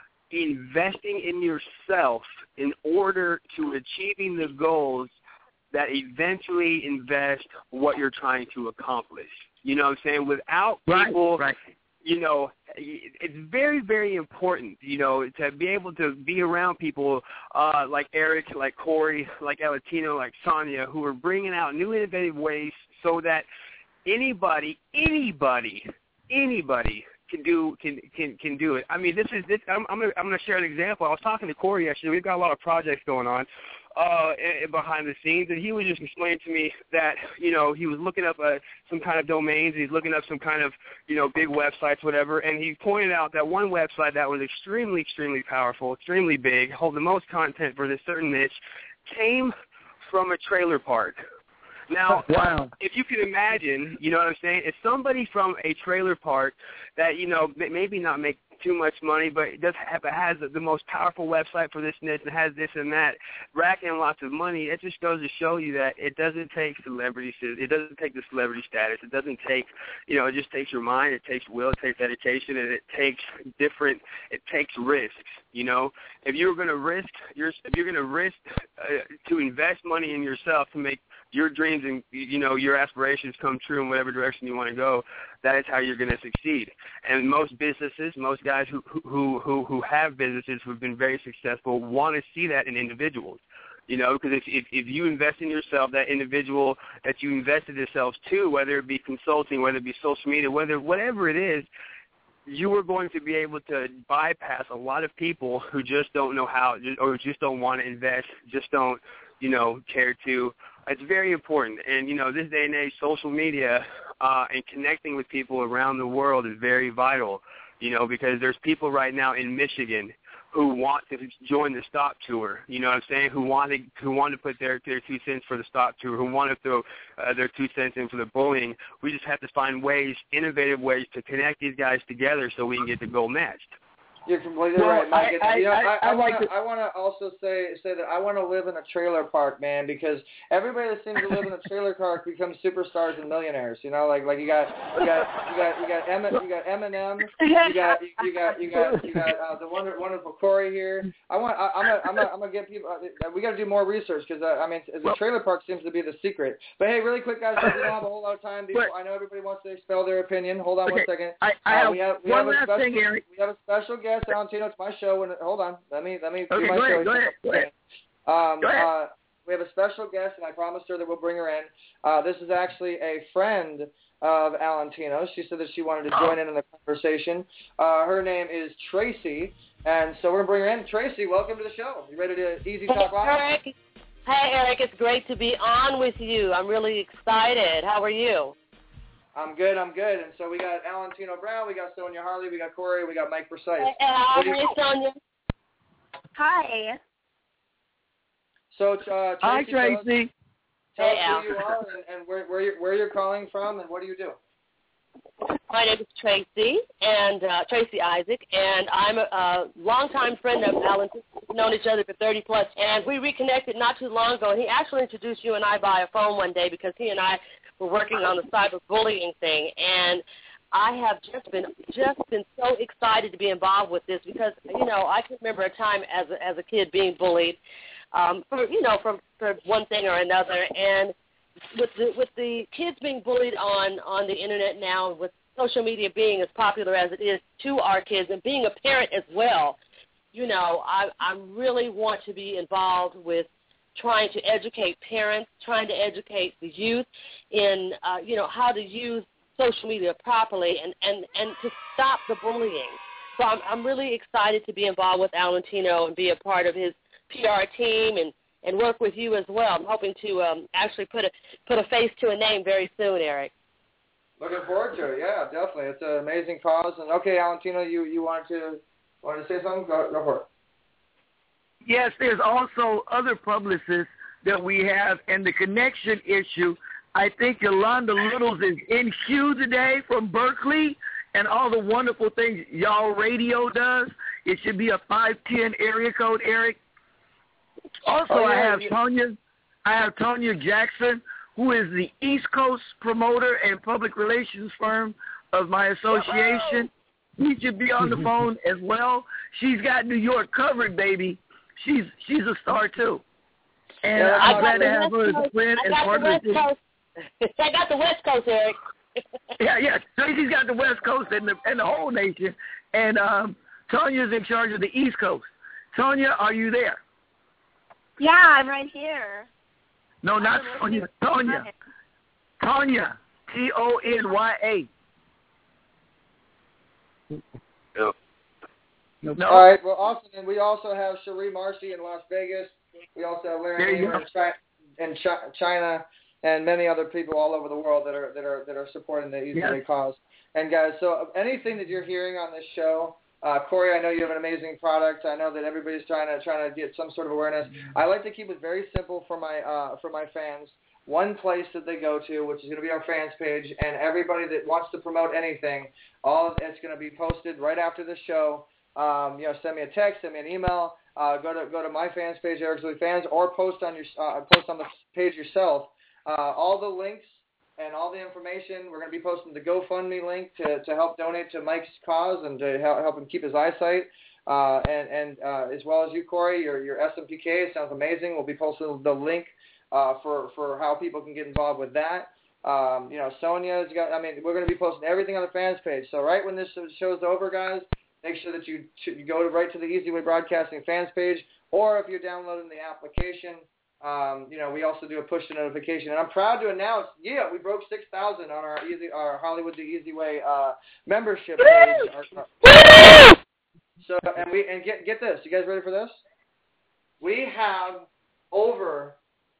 investing in yourself in order to achieving the goals that eventually invest what you're trying to accomplish. You know what I'm saying? Without right, people, right. you know, it's very, very important, you know, to be able to be around people uh, like Eric, like Corey, like Alatino, like Sonia, who are bringing out new innovative ways so that anybody, anybody, anybody can do can can can do it. I mean, this is this. I'm I'm gonna, I'm gonna share an example. I was talking to Corey yesterday. We've got a lot of projects going on uh, behind the scenes, and he was just explaining to me that you know he was looking up uh, some kind of domains. He's looking up some kind of you know big websites, whatever. And he pointed out that one website that was extremely, extremely powerful, extremely big, hold the most content for this certain niche, came from a trailer park. Now, wow. if you can imagine, you know what I'm saying, if somebody from a trailer park that, you know, maybe not make too much money, but it does have, it has the most powerful website for this niche and has this and that, racking in lots of money, it just goes to show you that it doesn't take celebrity, it doesn't take the celebrity status, it doesn't take, you know, it just takes your mind, it takes will, it takes dedication, and it takes different, it takes risks, you know. If you're going to risk, you're, if you're going to risk uh, to invest money in yourself to make your dreams and, you know, your aspirations come true in whatever direction you want to go, that is how you're going to succeed. And most businesses, most guys who who who who have businesses who have been very successful want to see that in individuals. You know, because if, if if you invest in yourself, that individual that you invested yourselves to, whether it be consulting, whether it be social media, whether whatever it is, you are going to be able to bypass a lot of people who just don't know how or just don't want to invest, just don't, you know, care to. It's very important. And, you know, this day and age, social media uh, and connecting with people around the world is very vital, you know, because there's people right now in Michigan who want to join the Stop Tour, you know what I'm saying, who want to, who want to put their, their two cents for the Stop Tour, who want to throw uh, their two cents in for the bullying. We just have to find ways, innovative ways to connect these guys together so we can get the goal matched. You're completely well, right, Mike. I, you know, I, I, I, I, I want like to. I want to also say say that I want to live in a trailer park, man, because everybody that seems to live in a trailer park becomes superstars and millionaires. You know, like like you got you got you got you got M you got Eminem, you got you got you got you got uh, the wonderful, wonderful Corey here. I want. I, I'm gonna I'm gonna I'm gonna get people. Uh, we got to do more research because uh, I mean the trailer park seems to be the secret. But hey, really quick, guys, we don't have a whole lot of time. Before, I know everybody wants to expel their opinion. Hold on okay, one second. I, I uh, have we have we one have a last special, thing, Eric. We have a special guest, Valentino. It's my show. When hold on, let me let me okay, do my go show. Ahead, go ahead, go ahead. Um, go ahead. Uh, we have a special guest, and I promised her that we'll bring her in. Uh, this is actually a friend of Alantino. She said that she wanted to join in on the conversation. Uh, her name is Tracy, and so we're going to bring her in. Tracy, welcome to the show. You ready to Easy Talk Live? Hey, Eric. Hey, Eric. It's great to be on with you. I'm really excited. How are you? I'm good, I'm good. And so we got Alantino Brown, we got Sonia Harley, we got Corey, we got Mike Precise. Hey, how are you, Sonia? Hi. So, uh, Tracy, Hi, Tracy. Tell us, Hey, tell us who you are and, and where, where, you're, where you're calling from and what do you do? My name is Tracy, and uh, Tracy Isaac, and I'm a, a longtime friend of Alan. We've known each other for thirty plus, and we reconnected not too long ago, and he actually introduced you and I by a phone one day because he and I were working on the cyberbullying thing, and I have just been just been so excited to be involved with this because, you know, I can remember a time as a, as a kid being bullied um, for, you know, for, for one thing or another, and with the, with the kids being bullied on, on the Internet now, with social media being as popular as it is to our kids and being a parent as well, you know, I, I really want to be involved with trying to educate parents, trying to educate the youth in, uh, you know, how to use social media properly and, and, and to stop the bullying. So I'm, I'm really excited to be involved with Alantino and be a part of his P R team and, and work with you as well. I'm hoping to um, actually put a put a face to a name very soon, Eric. Looking forward to it. Yeah, definitely. It's an amazing cause. And okay, Alantino, you you wanted to wanted to say something? Go, go for it. Yes, there's also other publicists that we have, and the connection issue. I think Yolanda Littles is in Q today from Berkeley, and all the wonderful things Y'all Radio does. It should be a five ten area code, Eric. Also, oh, yeah, I have yeah. Tonya, I have Tonya Jackson, who is the East Coast promoter and public relations firm of my association. He should be on the phone as well. She's got New York covered, baby. She's she's a star too. And yeah, I'm glad to have her as a friend and part of the I got the West Coast, Eric. yeah, yeah. Tracy's got the West Coast and the and the whole nation, and um, Tanya's in charge of the East Coast. Tanya, are you there? Yeah, I'm right here. No, not Tanya. Tanya. Tanya. T O N Y A. No. No. All right. Well, awesome. And we also have Cherie Marcy in Las Vegas. We also have Larry Namer in, Chi- in Chi- China, and many other people all over the world that are that are that are supporting the Easy Way cause. And guys, so anything that you're hearing on this show, uh, Corey, I know you have an amazing product. I know that everybody's trying to trying to get some sort of awareness. I like to keep it very simple for my uh, for my fans. One place that they go to, which is going to be our fans page, and everybody that wants to promote anything, all of it's going to be posted right after the show. Um, you know, send me a text, send me an email. Uh, go to go to my fans page, Eric Zooey Fans, or post on your uh, post on the page yourself. Uh, all the links and all the information. We're going to be posting the GoFundMe link to, to help donate to Mike's cause and to help, help him keep his eyesight. Uh, and and uh, as well as you, Corey, your your S M P K sounds amazing. We'll be posting the link uh, for for how people can get involved with that. Um, you know, Sonia's got. I mean, we're going to be posting everything on the fans page. So right when this show's over, guys, make sure that you, you go to right to the Easy Way Broadcasting fans page, or if you're downloading the application, um, you know, we also do a push notification. And I'm proud to announce, yeah, we broke six thousand on our Easy, our Hollywood the Easy Way uh, membership page. Our, our, so, and we and get get this, you guys ready for this? We have over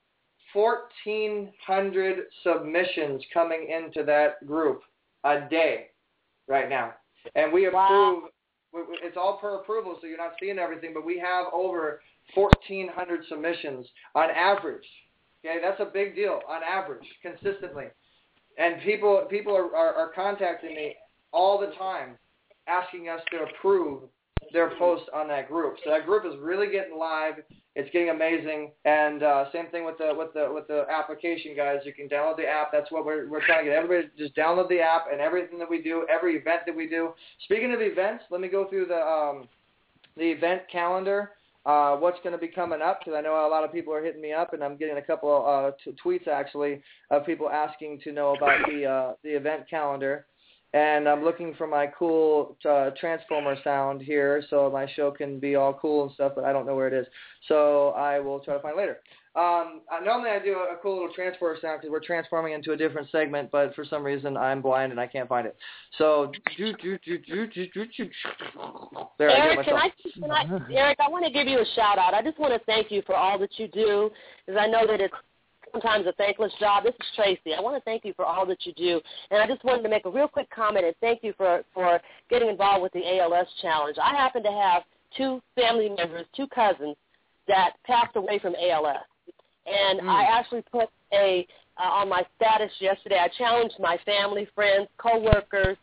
fourteen hundred submissions coming into that group a day right now, and we approve. Wow. It's all per approval, so you're not seeing everything, but we have over fourteen hundred submissions on average. Okay, that's a big deal on average, consistently. And people people are, are, are contacting me all the time, asking us to approve their posts on that group. So that group is really getting live. It's getting amazing. And uh, same thing with the with the with the application, guys. You can download the app. That's what we're we're trying to get everybody to just download the app, and everything that we do, every event that we do. Speaking of events, let me go through the um, the event calendar. Uh, what's going to be coming up? Because I know a lot of people are hitting me up, and I'm getting a couple of uh, t- tweets actually of people asking to know about the uh, the event calendar. And I'm looking for my cool uh, transformer sound here so my show can be all cool and stuff, but I don't know where it is. So I will try to find it later. Um, normally I do a, a cool little transformer sound because we're transforming into a different segment, but for some reason I'm blind and I can't find it. So, do, do, do, do, do, do, do. There, Eric, I can I, can I, Eric, I want to give you a shout out. I just want to thank you for all that you do, because I know that it's sometimes a thankless job. This is Tracy. I want to thank you for all that you do. And I just wanted to make a real quick comment and thank you for, for getting involved with the A L S Challenge. I happen to have two family members, two cousins, that passed away from A L S. And mm. I actually put a uh, on my status yesterday, I challenged my family, friends, coworkers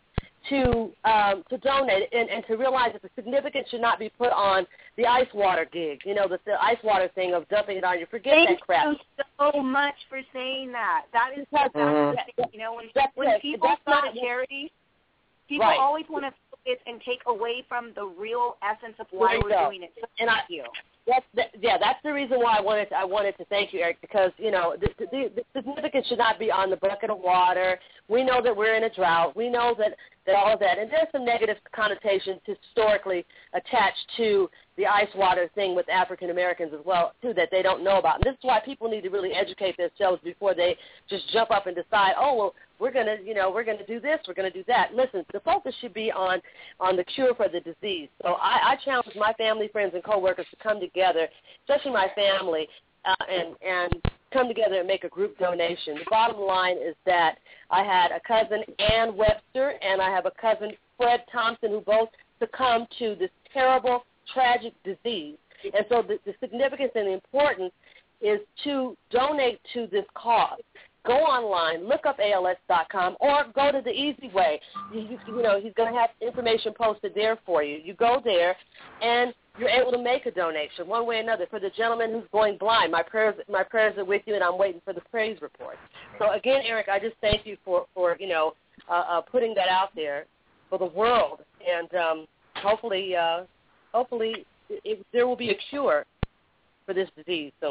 to um, to donate and, and to realize that the significance should not be put on the ice water gig, you know, the, the ice water thing of dumping it on you. Forget Thank that crap. Thank you so much for saying that. That is, because, mm-hmm. that, you know, when, that's when it. people that's start not a charity, people right. always want to focus and take away from the real essence of why we're go. doing it. So and thank I, you. That's the, yeah, that's the reason why I wanted to, I wanted to thank you, Eric, because, you know, the, the, the significance should not be on the bucket of water. We know that we're in a drought. We know that, that all of that. And there's some negative connotations historically attached to the ice water thing with African Americans as well, too, that they don't know about. And this is why people need to really educate themselves before they just jump up and decide, oh, well, we're going to, you know, we're going to do this, we're going to do that. Listen, the focus should be on, on the cure for the disease. So I, I challenge my family, friends, and coworkers to come together, especially my family, uh, and, and come together and make a group donation. The bottom line is that I had a cousin, Ann Webster, and I have a cousin, Fred Thompson, who both succumbed to this terrible, tragic disease. And so the, the significance and the importance is to donate to this cause. Go online, look up A L S dot com, or go to the Easy Way. You, you know, he's going to have information posted there for you. You go there, and you're able to make a donation one way or another. For the gentleman who's going blind, my prayers, my prayers are with you, and I'm waiting for the praise report. So again, Eric, I just thank you for, for you know, uh, uh, putting that out there for the world, and um, hopefully, uh, hopefully, it, it, there will be a cure for this disease soon.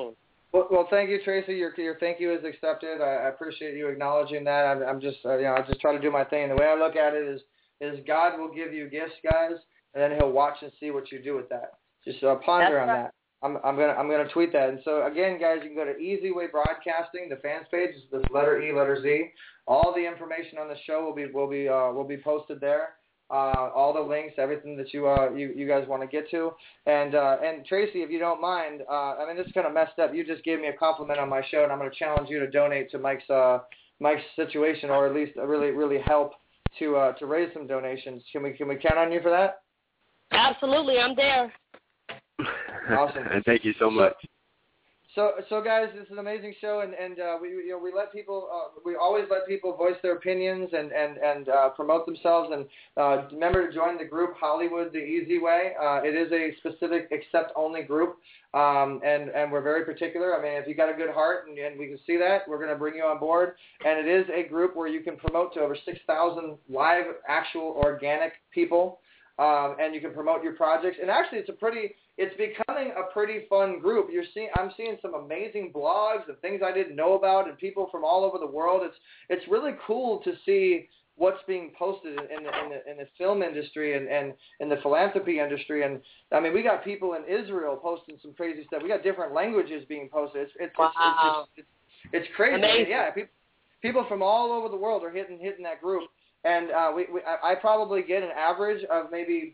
Well, well, thank you, Tracy. Your your thank you is accepted. I, I appreciate you acknowledging that. I'm, I'm just, uh, you know, I just try to do my thing. The way I look at it is, is God will give you gifts, guys, and then He'll watch and see what you do with that. Just uh, ponder That's on right. that. I'm, I'm gonna, I'm gonna tweet that. And so again, guys, you can go to Easy Way Broadcasting. The fans page is this letter E, letter Z. All the information on the show will be, will be, uh, will be posted there. Uh, all the links, everything that you uh, you, you guys want to get to. And uh, and Tracy, if you don't mind, uh, I mean, this is kind of messed up. You just gave me a compliment on my show, and I'm going to challenge you to donate to Mike's uh, Mike's situation, or at least really really help to uh, to raise some donations. Can we can we count on you for that? Absolutely, I'm there. Awesome. And thank you so much. So, so guys, this is an amazing show, and and uh, we you know we let people uh, we always let people voice their opinions and and and uh, promote themselves. And uh, remember to join the group Hollywood the Easy Way. Uh, it is a specific accept only group, um, and and we're very particular. I mean, if you got a good heart and, and we can see that, we're going to bring you on board. And it is a group where you can promote to over six thousand live, actual, organic people. Um, and you can promote your projects. And actually, it's a pretty, it's becoming a pretty fun group. You're seeing, I'm seeing some amazing blogs and things I didn't know about, and people from all over the world. It's, it's really cool to see what's being posted in, in, the, in, the, in the film industry and, and in the philanthropy industry. And I mean, we got people in Israel posting some crazy stuff. We got different languages being posted. It's, it's, wow. it's, it's, it's, it's crazy. Amazing. Yeah, people, people from all over the world are hitting hitting that group. And uh, we, we, I probably get an average of maybe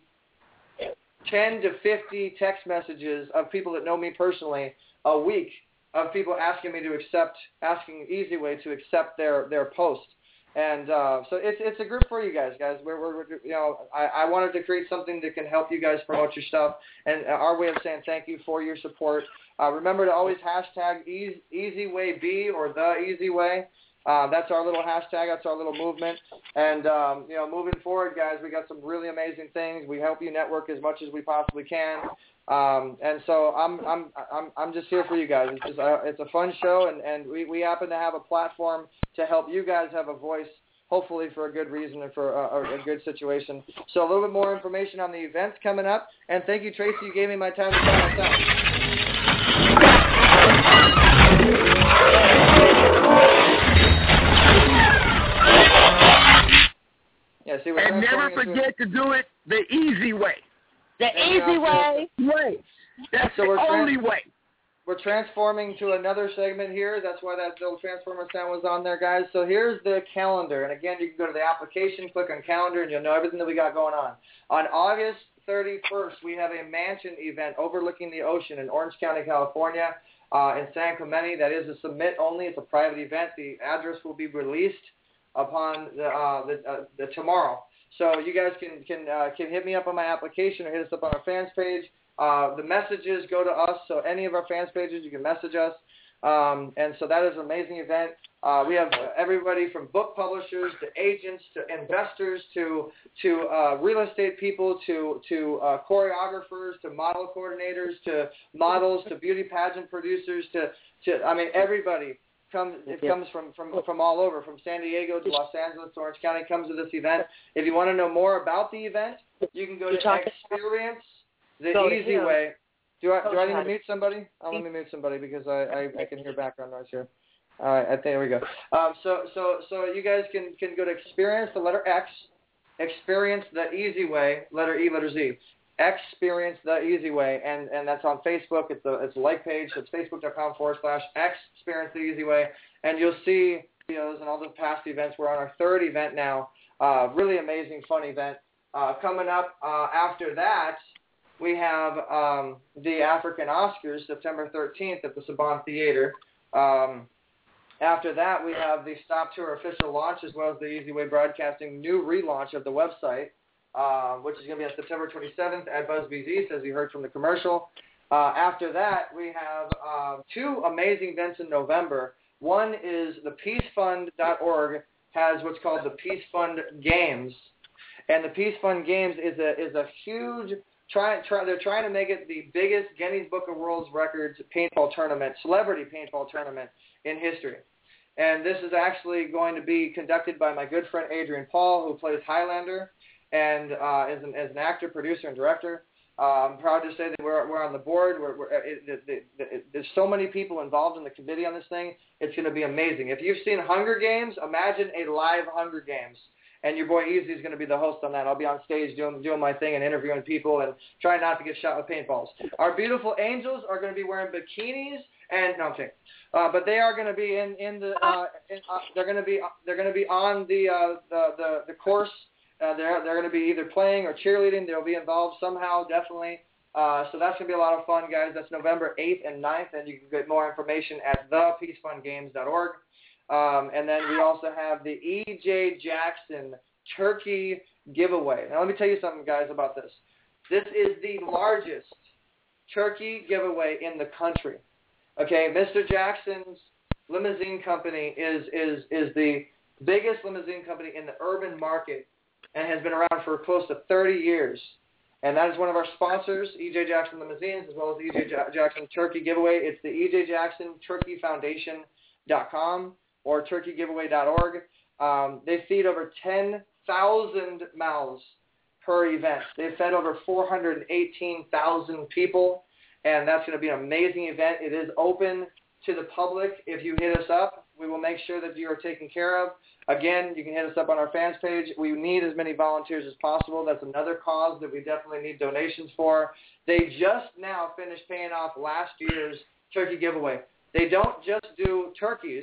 ten to fifty text messages of people that know me personally a week, of people asking me to accept, asking Easy Way to accept their, their post. And uh, so it's it's a group for you guys, guys. We're, we're you know I, I wanted to create something that can help you guys promote your stuff, and our way of saying thank you for your support. Uh, remember to always hashtag Easy, Easy Way B or the Easy Way. Uh, that's our little hashtag. That's our little movement. And, um, you know, moving forward, guys, we got some really amazing things. We help you network as much as we possibly can. Um, and so I'm I'm I'm I'm just here for you guys. It's just a, it's a fun show, and, and we, we happen to have a platform to help you guys have a voice, hopefully for a good reason and for a, a good situation. So a little bit more information on the events coming up. And thank you, Tracy. You gave me my time to tell myself. Yeah, see, and never forget to do it the easy way. The easy way. Way. That's so the we're only trans- way. We're transforming to another segment here. That's why that little Transformer sound was on there, guys. So here's the calendar. And again, you can go to the application, click on calendar, and you'll know everything that we got going on. On August thirty-first, we have a mansion event overlooking the ocean in Orange County, California, uh, in San Clemente. That is a submit only. It's a private event. The address will be released upon the, uh, the, uh, the tomorrow. So you guys can can uh, can hit me up on my application or hit us up on our fans page. Uh, the messages go to us, so any of our fans pages, you can message us. Um, and so that is an amazing event. Uh, we have everybody from book publishers to agents to investors to to uh, real estate people to to uh, choreographers to model coordinators to models to beauty pageant producers to, to I mean everybody. Comes, it comes from, from, from all over, from San Diego to Los Angeles to Orange County, comes to this event. If you want to know more about the event, you can go to Experience the Go Easy to Way. Do I, do I need to ahead. mute somebody? Oh, let me mute somebody because I, I, I can hear background noise here. All right, I think there we go. Um, so so so you guys can, can go to Experience, the letter X, Experience the Easy Way, letter E, letter Z. Experience the Easy Way, and, and that's on Facebook. It's a it's a like page. So it's facebook.com forward slash Experience the Easy Way, and you'll see videos and all the past events. We're on our third event now. Uh, really amazing, fun event. Uh, coming up uh, after that, we have um, the African Oscars, September thirteenth at the Saban Theater. Um, after that, we have the Stop Tour official launch, as well as the Easy Way Broadcasting new relaunch of the website. Uh, which is going to be on September twenty-seventh at Busby's East, as you heard from the commercial. Uh, after that, we have uh, two amazing events in November. One is the peace fund dot org has what's called the Peace Fund Games, and the Peace Fund Games is a is a huge try. try they're trying to make it the biggest Guinness Book of World Records paintball tournament, celebrity paintball tournament in history. And this is actually going to be conducted by my good friend Adrian Paul, who plays Highlander. And uh, as, an, as an actor, producer, and director. Uh, I'm proud to say that we're we're on the board. We're, we're, it, it, it, it, there's so many people involved in the committee on this thing. It's going to be amazing. If you've seen Hunger Games, imagine a live Hunger Games. And your boy Easy is going to be the host on that. I'll be on stage doing doing my thing and interviewing people and trying not to get shot with paintballs. Our beautiful angels are going to be wearing bikinis and no, I'm kidding. Uh, but they are going to be in in the uh, in, uh, they're going to be they're going to be on the uh, the, the the course. Uh, they're they're going to be either playing or cheerleading. They'll be involved somehow, definitely. Uh, so that's going to be a lot of fun, guys. That's November eighth and ninth, and you can get more information at the peace fund games dot org. Um, and then we also have the E J Jackson Turkey Giveaway. Now, let me tell you something, guys, about this. This is the largest turkey giveaway in the country. Okay, Mister Jackson's limousine company is is is the biggest limousine company in the urban market and has been around for close to thirty years. And that is one of our sponsors, E J Jackson Limousines, as well as the E J Jackson Turkey Giveaway. It's the E J Jackson Turkey Foundation dot com or turkey giveaway dot org. Um, they feed over ten thousand mouths per event. They've fed over four hundred eighteen thousand people, and that's going to be an amazing event. It is open to the public. If you hit us up, we will make sure that you are taken care of. Again, you can hit us up on our fans page. We need as many volunteers as possible. That's another cause that we definitely need donations for. They just now finished paying off last year's turkey giveaway. They don't just do turkeys.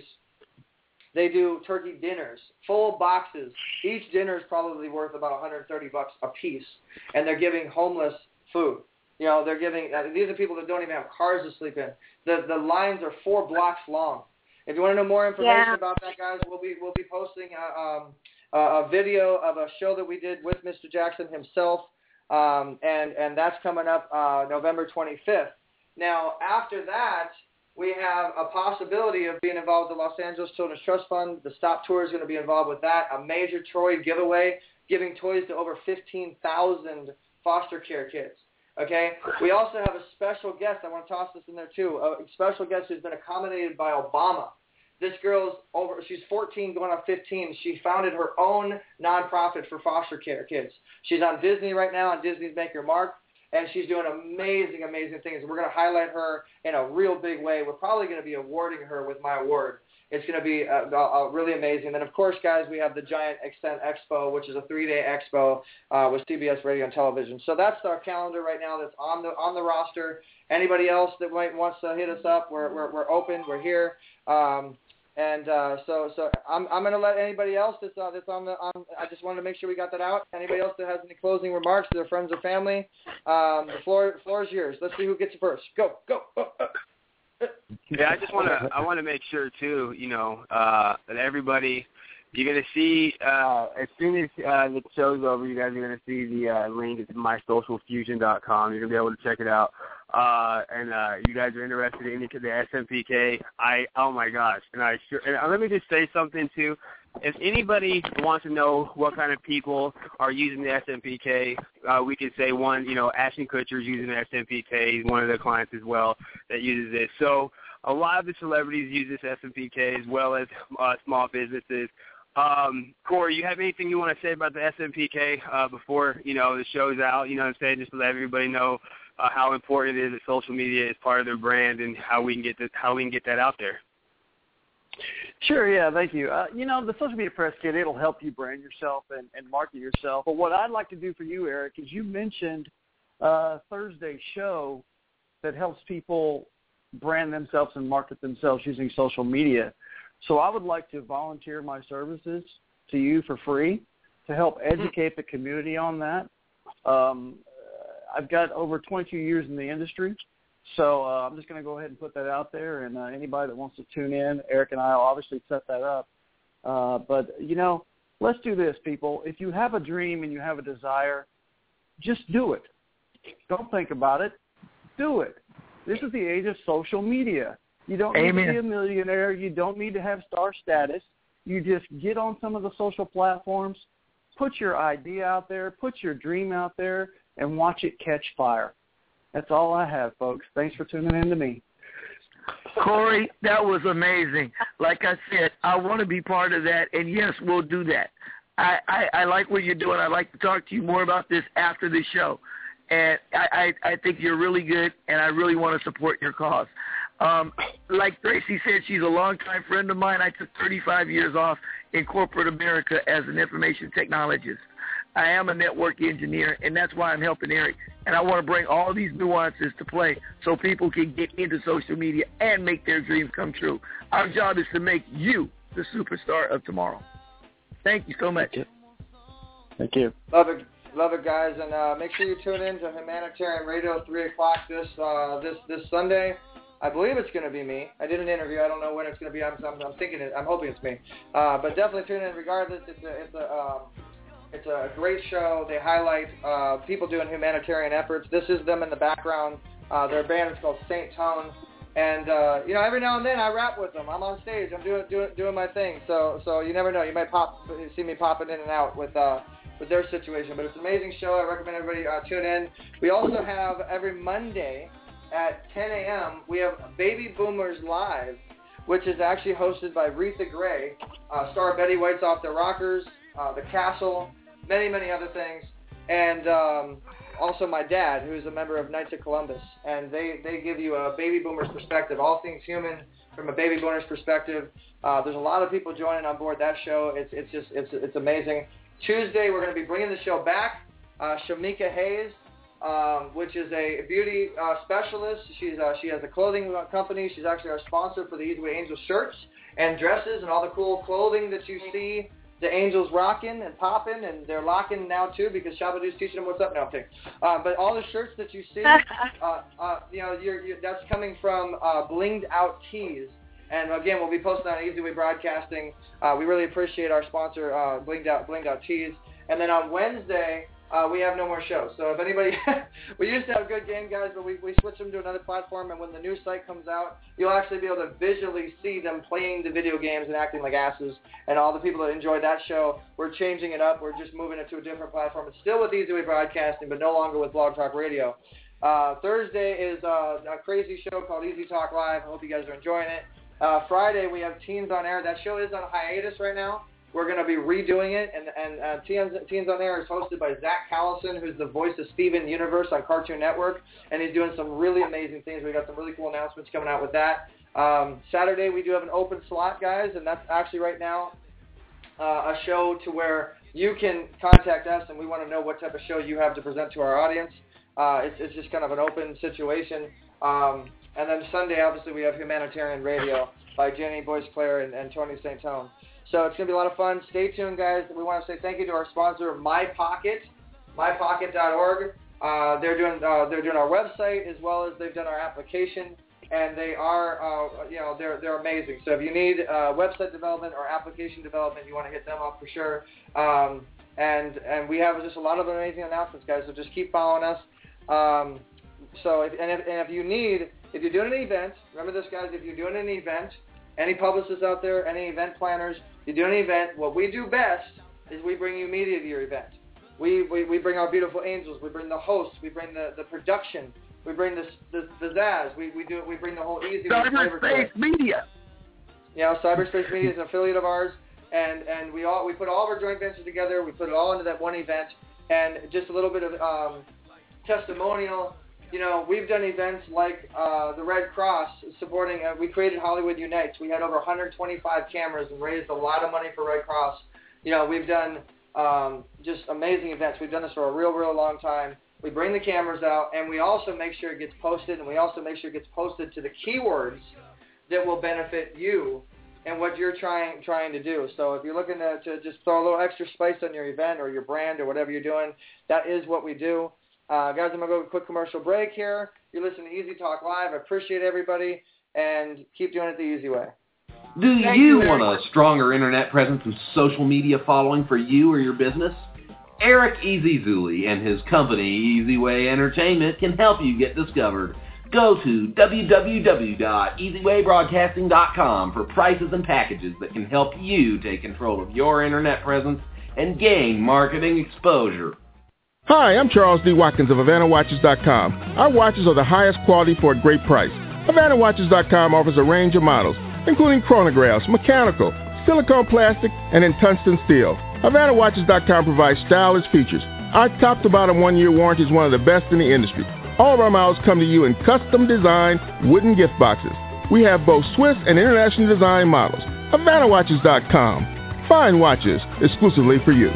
They do turkey dinners, full boxes. Each dinner is probably worth about one hundred thirty bucks a piece, and they're giving homeless food. You know, they're giving uh, these are people that don't even have cars to sleep in. The the lines are four blocks long. If you want to know more information yeah. about that, guys, we'll be we'll be posting a, um, a video of a show that we did with Mister Jackson himself, um, and and that's coming up uh, November twenty-fifth. Now, after that, we have a possibility of being involved with the Los Angeles Children's Trust Fund. The Stop Tour is going to be involved with that. A major toy giveaway, giving toys to over fifteen thousand foster care kids. Okay? We also have a special guest. I want to toss this in there, too. A special guest who's been accommodated by Obama. This girl's over, she's fourteen going on fifteen. She founded her own nonprofit for foster care kids. She's on Disney right now, on Disney's Make Your Mark. And she's doing amazing, amazing things. We're going to highlight her in a real big way. We're probably going to be awarding her with my award. It's going to be uh, uh, really amazing. And then, of course, guys, we have the Giant Extend Expo, which is a three-day expo uh, with C B S Radio and Television. So that's our calendar right now that's on the on the roster. Anybody else that might wants to hit us up, we're we're, we're open. We're here. Um, And uh, so, so I'm I'm going to let anybody else that's uh, that's on the on. I just wanted to make sure we got that out. Anybody else that has any closing remarks to their friends or family, um, the floor floor is yours. Let's see who gets it first. Go go. Oh, oh. Yeah, I just want to I want to make sure too, you know, uh, that everybody, you're gonna see uh, as soon as uh, the show's over, you guys are gonna see the uh, link. It's my social fusion dot com. You're gonna be able to check it out. Uh, and uh, you guys are interested in the S M P K. I oh my gosh! And I sure. And let me just say something too. If anybody wants to know what kind of people are using the S M P K, uh, we could say one. You know, Ashton Kutcher's using the S M P K. He's one of the clients as well that uses it. So a lot of the celebrities use this S M P K as well as uh, small businesses. Um, Corey, you have anything you want to say about the S M P K uh, before you know the show's out? You know what I'm saying? Just to let everybody know uh, how important it is that social media is part of their brand and how we can get this, how we can get that out there. Sure, yeah, thank you. Uh, you know, the Social Media Press Kit, it'll help you brand yourself and, and market yourself. But what I'd like to do for you, Eric, is you mentioned uh, Thursday's show that helps people brand themselves and market themselves using social media. So I would like to volunteer my services to you for free to help educate the community on that. Um, I've got over twenty-two years in the industry, so uh, I'm just going to go ahead and put that out there, and uh, anybody that wants to tune in, Eric and I will obviously set that up. Uh, but, you know, let's do this, people. If you have a dream and you have a desire, just do it. Don't think about it. Do it. This is the age of social media. You don't need Amen. to be a millionaire. You don't need to have star status. You just get on some of the social platforms, put your idea out there, put your dream out there, and watch it catch fire. That's all I have, folks. Thanks for tuning in to me. Corey, that was amazing. Like I said, I want to be part of that, and yes, we'll do that. I, I, I like what you're doing. I'd like to talk to you more about this after the show. and I, I, I think you're really good, and I really want to support your cause. Um, like Tracy said, she's a longtime friend of mine. I took thirty-five years off in corporate America as an information technologist. I am a network engineer, and that's why I'm helping Eric. And I want to bring all these nuances to play so people can get into social media and make their dreams come true. Our job is to make you the superstar of tomorrow. Thank you so much. Thank you. Thank you. Love it, love it, guys, and uh, make sure you tune in to Humanitarian Radio three o'clock this uh, this this Sunday. I believe it's going to be me. I did an interview. I don't know when it's going to be. I'm, I'm, I'm thinking it. I'm hoping it's me. Uh, but definitely tune in. Regardless, it's a it's a um, it's a great show. They highlight uh, people doing humanitarian efforts. This is them in the background. Uh, their band is called Saint Tone, and uh, you know, every now and then I rap with them. I'm on stage. I'm doing doing doing my thing. So so you never know. You might pop see me popping in and out with. Uh, with their situation. But it's an amazing show. I recommend everybody uh, tune in. We also have every Monday at ten a.m. we have Baby Boomers Live, which is actually hosted by Retha Gray, uh, star Betty White's Off the Rockers, uh, The Castle, many, many other things. And um, also my dad, who is a member of Knights of Columbus. And they, they give you a baby boomer's perspective, all things human from a baby boomer's perspective. Uh, there's a lot of people joining on board that show. It's, it's just, it's, it's amazing. Tuesday, we're going to be bringing the show back. Uh, Shamika Hayes, um, which is a beauty uh, specialist. She's uh, she has a clothing company. She's actually our sponsor for the Easy Way Angels shirts and dresses and all the cool clothing that you see the Angels rocking and popping, and they're locking now too because Shabadu's teaching them what's up now. Okay. Uh, but all the shirts that you see, uh, uh, you know, you're, you're, that's coming from uh, Blinged Out Tees. And again, we'll be posting on Easy Way Broadcasting. Uh, we really appreciate our sponsor, uh, Blinged Out, Blinged Out Tees. And then on Wednesday, uh, we have no more shows. So if anybody, we used to have good game guys, but we, we switched them to another platform. And when the new site comes out, you'll actually be able to visually see them playing the video games and acting like asses. And all the people that enjoyed that show, we're changing it up. We're just moving it to a different platform. It's still with Easy Way Broadcasting, but no longer with Blog Talk Radio. Uh, Thursday is uh, a crazy show called Easy Talk Live. I hope you guys are enjoying it. Uh, Friday, we have Teens on Air. That show is on hiatus right now. We're going to be redoing it, and, and uh, Teens, Teens on Air is hosted by Zach Callison, who's the voice of Steven Universe on Cartoon Network, and he's doing some really amazing things. We got some really cool announcements coming out with that. Um, Saturday, we do have an open slot, guys, and that's actually right now uh, a show to where you can contact us, and we want to know what type of show you have to present to our audience. Uh, it's, it's just kind of an open situation. Um, And then Sunday, obviously, we have Humanitarian Radio by Jenny Boyce Claire and, and Tony Saint Tone. So it's going to be a lot of fun. Stay tuned, guys. We want to say thank you to our sponsor, MyPocket, my pocket dot org. Uh, they're doing uh, they're doing our website as well as they've done our application, and they are uh, you know they're they're amazing. So if you need uh, website development or application development, you want to hit them up for sure. Um, and and we have just a lot of amazing announcements, guys. So just keep following us. Um, so if, and if and if you need If you're doing an event, remember this, guys, if you're doing an event, any publicists out there, any event planners, you're doing an event, what we do best is we bring you media to your event. We, we, we bring our beautiful angels. We bring the hosts. We bring the, the production. We bring the the, the Zaz. We we do we bring the whole Easy Way flavor to it. Cyberspace Media. You know, Cyberspace Media is an affiliate of ours, and, and we all we put all of our joint ventures together. We put it all into that one event, and just a little bit of um, testimonial. You know, we've done events like uh, the Red Cross supporting, uh, we created Hollywood Unites. We had over one hundred twenty-five cameras and raised a lot of money for Red Cross. You know, we've done um, just amazing events. We've done this for a real, real long time. We bring the cameras out, and we also make sure it gets posted, and we also make sure it gets posted to the keywords that will benefit you and what you're trying trying to do. So if you're looking to, to just throw a little extra spice on your event or your brand or whatever you're doing, that is what we do. Uh, guys, I'm going to go to a quick commercial break here. You're listening to Easy Talk Live. I appreciate everybody, and keep doing it the easy way. Do you want a stronger internet presence and social media following for you or your business? Eric Ezizuli and his company, Easy Way Entertainment, can help you get discovered. Go to w w w dot easy way broadcasting dot com for prices and packages that can help you take control of your internet presence and gain marketing exposure. Hi, I'm Charles D. Watkins of Havana Watches dot com. Our watches are the highest quality for a great price. Havana Watches dot com offers a range of models, including chronographs, mechanical, silicone plastic, and in tungsten steel. Havana Watches dot com provides stylish features. Our top-to-bottom one-year warranty is one of the best in the industry. All of our models come to you in custom-designed wooden gift boxes. We have both Swiss and international design models. Havana Watches dot com. Fine watches exclusively for you.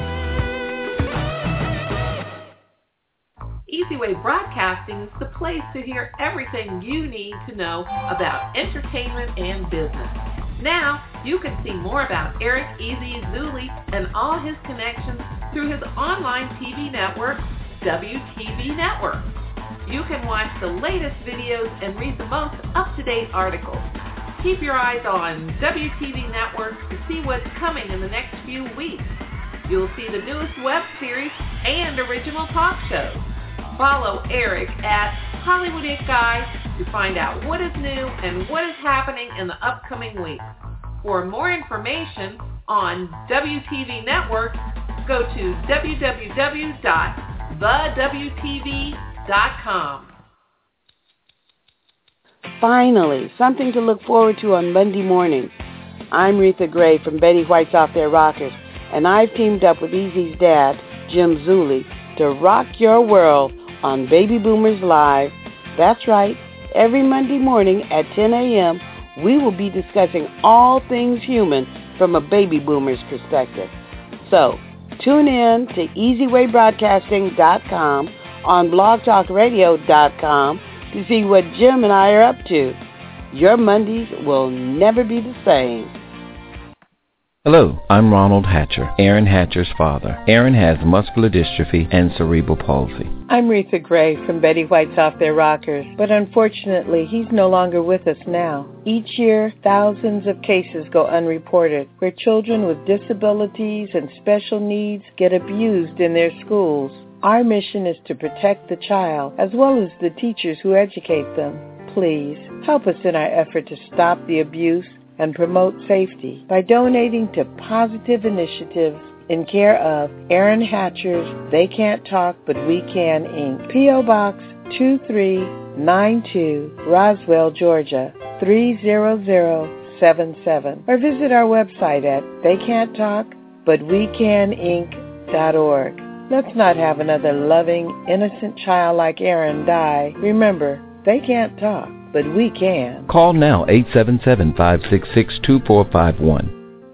Easy Way Broadcasting is the place to hear everything you need to know about entertainment and business. Now, you can see more about Eric Easy Zuli and all his connections through his online T V network, W T V Network. You can watch the latest videos and read the most up-to-date articles. Keep your eyes on W T V Network to see what's coming in the next few weeks. You'll see the newest web series and original talk shows. Follow Eric at Hollywood It Guy to find out what is new and what is happening in the upcoming week. For more information on W T V Network, go to w w w dot the w t v dot com. Finally, something to look forward to on Monday morning. I'm Retha Gray from Betty White's Off Their Rockers, and I've teamed up with Easy's dad, Jim Zuli, to rock your world on Baby Boomers Live. That's right, every Monday morning at ten a.m., we will be discussing all things human from a baby boomer's perspective. So, tune in to easy way broadcasting dot com on blog talk radio dot com to see what Jim and I are up to. Your Mondays will never be the same. Hello, I'm Ronald Hatcher, Aaron Hatcher's father. Aaron has muscular dystrophy and cerebral palsy. I'm Retha Gray from Betty White's Off Their Rockers, but unfortunately, he's no longer with us now. Each year, thousands of cases go unreported where children with disabilities and special needs get abused in their schools. Our mission is to protect the child as well as the teachers who educate them. Please, help us in our effort to stop the abuse and promote safety by donating to positive initiatives in care of Aaron Hatcher's They Can't Talk But We Can, Incorporated. P O. Box two three nine two, Roswell, Georgia three zero zero seven seven, or visit our website at they can't talk but we can inc dot org. Let's not have another loving, innocent child like Aaron die. Remember, they can't talk, but we can. Call now, eight seven seven, five six six, two four five one.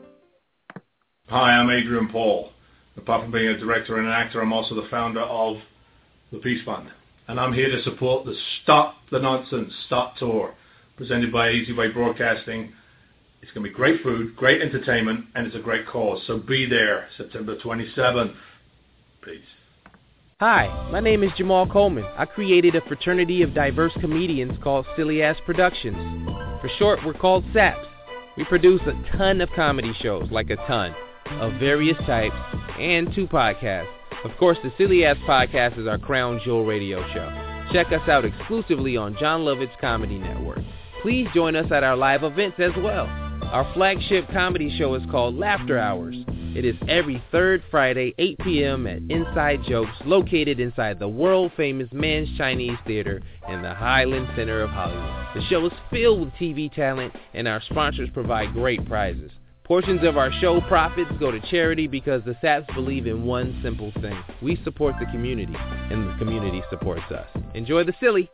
Hi, I'm Adrian Paul. Apart from being a director and an actor, I'm also the founder of the Peace Fund. And I'm here to support the Stop the Nonsense Stop Tour, presented by Easy Way Broadcasting. It's going to be great food, great entertainment, and it's a great cause. So be there, September twenty-seventh. Peace. Hi, my name is Jamal Coleman. I created a fraternity of diverse comedians called Silly Ass Productions. For short, we're called S A Ps. We produce a ton of comedy shows, like a ton, of various types, and two podcasts. Of course, the Silly Ass Podcast is our crown jewel radio show. Check us out exclusively on John Lovett's Comedy Network. Please join us at our live events as well. Our flagship comedy show is called Laughter Hours. It is every third Friday, eight p.m. at Inside Jokes, located inside the world-famous Mann's Chinese Theater in the Highland Center of Hollywood. The show is filled with T V talent, and our sponsors provide great prizes. Portions of our show profits go to charity because the S A Ps believe in one simple thing. We support the community, and the community supports us. Enjoy the silly.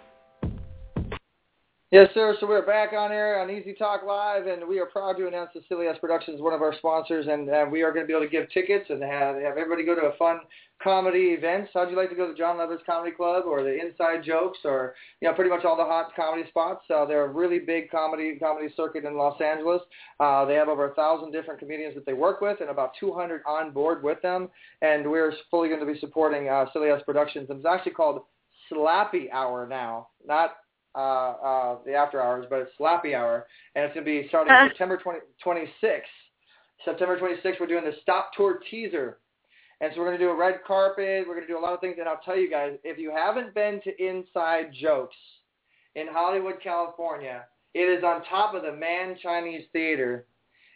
Yes, sir. So we're back on air on Easy Talk Live, and we are proud to announce that Silly Ass Productions is one of our sponsors, and uh, we are going to be able to give tickets and have, have everybody go to a fun comedy events. How'd you like to go to John Lovett's Comedy Club or the Inside Jokes or, you know, pretty much all the hot comedy spots? Uh, they're a really big comedy comedy circuit in Los Angeles. Uh, they have over a thousand different comedians that they work with and about two hundred on board with them, and we're fully going to be supporting uh, Silly Ass Productions. And it's actually called Slappy Hour now, not Uh, uh, the after hours, but it's Slappy Hour, and it's going to be starting uh. September twenty-sixth. September twenty-sixth, we're doing the Stop Tour teaser, and so we're going to do a red carpet, we're going to do a lot of things, and I'll tell you guys, if you haven't been to Inside Jokes in Hollywood, California, it is on top of the Mann Chinese Theater,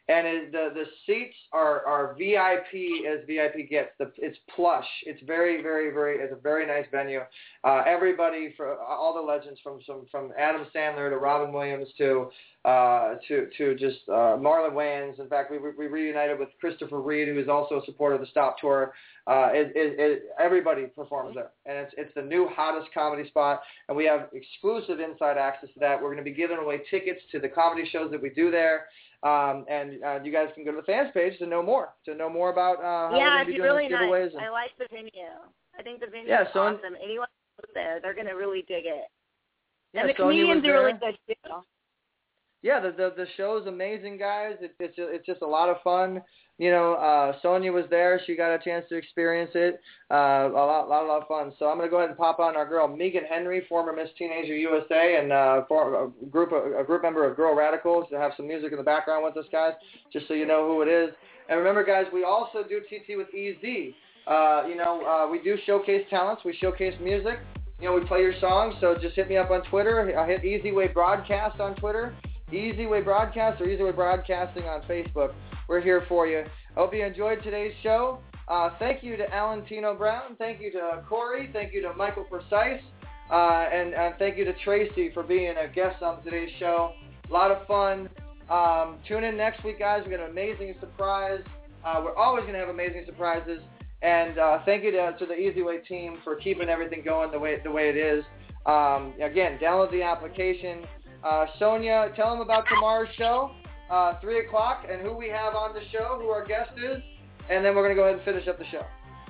And it, the the seats are, are V I P as V I P gets. The, it's plush. It's very, very, very, it's a very nice venue. Uh, everybody, for all the legends from from, from Adam Sandler to Robin Williams to uh, to to just uh, Marlon Wayans. In fact, we we reunited with Christopher Reed, who is also a supporter of the Stop Tour. Uh, it, it, it, everybody performs there, and it's it's the new hottest comedy spot, and we have exclusive inside access to that. We're going to be giving away tickets to the comedy shows that we do there, um, and uh, you guys can go to the fans page to know more, to know more about uh, how yeah, we're going to be it'd be doing really these giveaways. nice. And, I like the venue. I think the venue yeah, is so awesome. Anyone who's there, they're going to really dig it. Yeah, and the Sonya comedians was are really there. good too. Yeah, the the, the show's amazing, guys. It, it's it's just a lot of fun. You know, uh, Sonya was there. She got a chance to experience it. Uh, a lot, lot, lot of fun. So I'm going to go ahead and pop on our girl Megan Henry, former Miss Teenager U S A, and uh, for a group a group member of Girl Radicals, to have some music in the background with us, guys, just so you know who it is. And remember, guys, we also do T T with E Z. Uh, you know, uh, we do showcase talents. We showcase music. You know, we play your songs. So just hit me up on Twitter. I hit Easy Way Broadcast on Twitter, Easy Way Broadcast, or Easy Way Broadcasting on Facebook. We're here for you. I hope you enjoyed today's show. Uh, thank you to Alan Tino Brown. Thank you to Corey. Thank you to Michael Precise. Uh, and, and thank you to Tracy for being a guest on today's show. A lot of fun. Um, tune in next week, guys. We've got an amazing surprise. Uh, we're always going to have amazing surprises. And uh, thank you to, to the Easy Way team for keeping everything going the way the way it is. Um, again, download the application. Uh, Sonya, tell them about tomorrow's show. Uh, three o'clock, and who we have on the show, who our guest is, and then we're going to go ahead and finish up the show.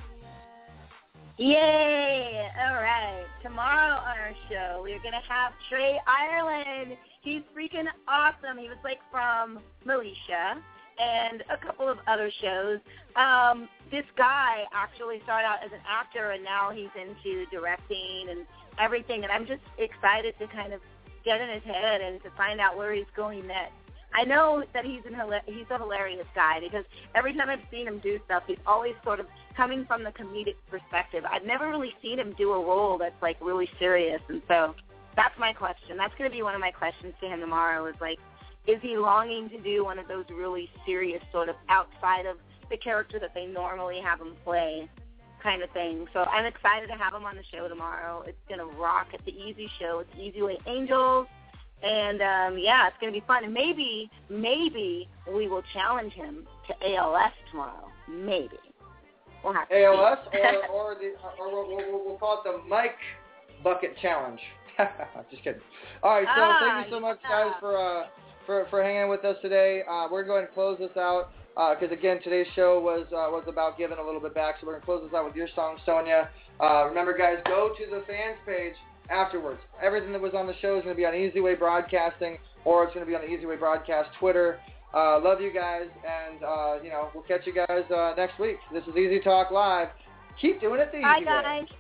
Yay! All right. Tomorrow on our show, we're going to have Trey Ireland. He's freaking awesome. He was, like, from Militia and a couple of other shows. Um, this guy actually started out as an actor, and now he's into directing and everything, and I'm just excited to kind of get in his head and to find out where he's going next. I know that he's an he's a hilarious guy because every time I've seen him do stuff, he's always sort of coming from the comedic perspective. I've never really seen him do a role that's, like, really serious, and so that's my question. That's going to be one of my questions to him tomorrow is, like, is he longing to do one of those really serious sort of outside of the character that they normally have him play kind of thing? So I'm excited to have him on the show tomorrow. It's going to rock at the Easy Show. It's Easy Way Angels. And, um, yeah, it's going to be fun. And maybe, maybe we will challenge him to A L S tomorrow. Maybe. We'll have to A L S, or, or, the, or we'll, we'll, we'll call it the Mike Bucket Challenge. Just kidding. All right, so ah, thank you so much, yeah. guys, for, uh, for for hanging with us today. Uh, we're going to close this out because, uh, again, today's show was uh, was about giving a little bit back. So we're going to close this out with your song, Sonya. Uh, remember, guys, go to the fans page afterwards. Everything that was on the show is going to be on Easy Way Broadcasting, or it's going to be on the Easy Way Broadcast Twitter. Uh, love you guys, and, uh, you know, we'll catch you guys uh, next week. This is Easy Talk Live. Keep doing it the Bye, easy guys. way.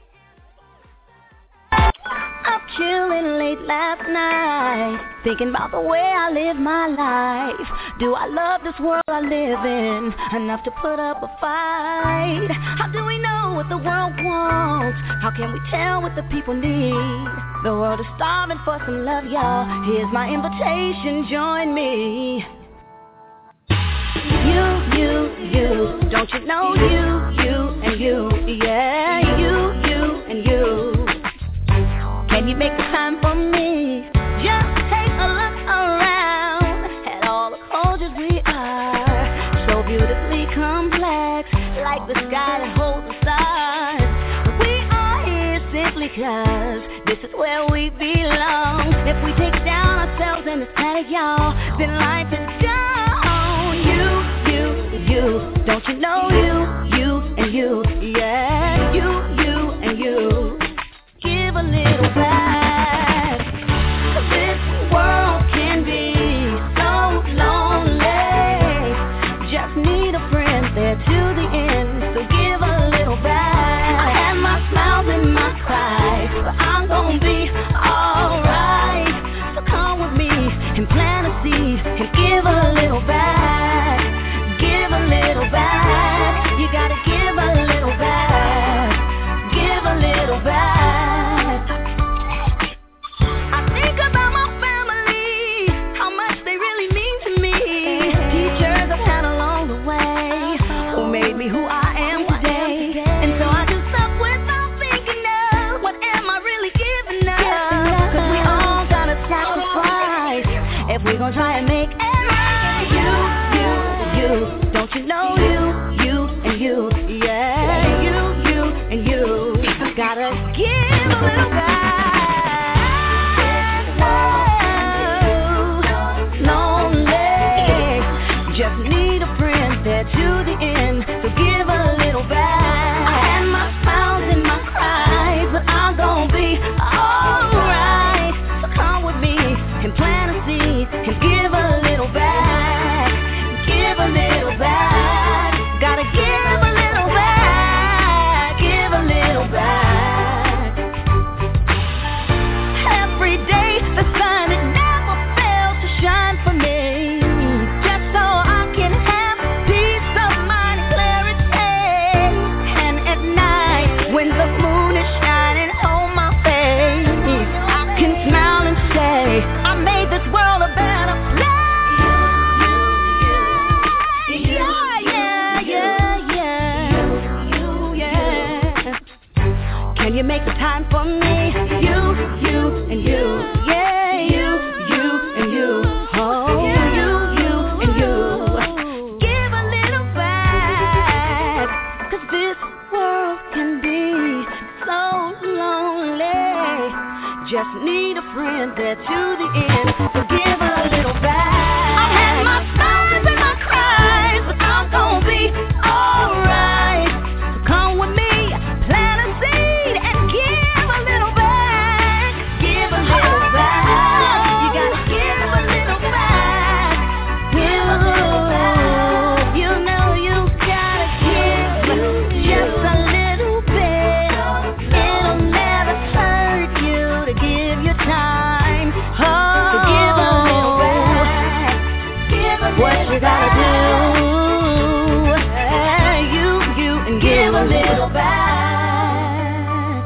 I'm chilling late last night, thinking about the way I live my life. Do I love this world I live in enough to put up a fight? How do we know what the world wants? How can we tell what the people need? The world is starving for some love, y'all. Here's my invitation, join me. You, you, you, don't you know you, you, and you, yeah, you, you, and you. Can you make the time for me? Just take a look around at all the cultures we are. So beautifully complex, like the sky that holds the stars. We are here simply cause this is where we belong. If we take down ourselves in this planet, y'all, then life is gone. You, you, you, don't you know you, you, and you, yeah, you, you, and you. Give a little back. This world can be so lonely. Just need a friend there to the end. So give a little back. I had my smiles and my cries, but I'm gonna be alright. So come with me and plant a seed and give a little back. Give a little back. You gotta give a little back. give a little back. Just need a friend there to the end, so give a little back. I had my smiles and my cries, but I'm gonna be alright. So come with me and plant a seed and give a little back. Give a little back. Gotta give a little back. Give a little back. Every day the sun it never fails to shine for me. You make the time for me, you, you, and you, yeah, you, you, and you, oh, you, you, and you. Give a little back, 'cause this world can be so lonely. Just need a friend there to the end, so give a little back. I've had my smiles and my cries, but I'm gonna be alright. So come with me, plant a seed. You gotta do, hey, you, you, and give a little back.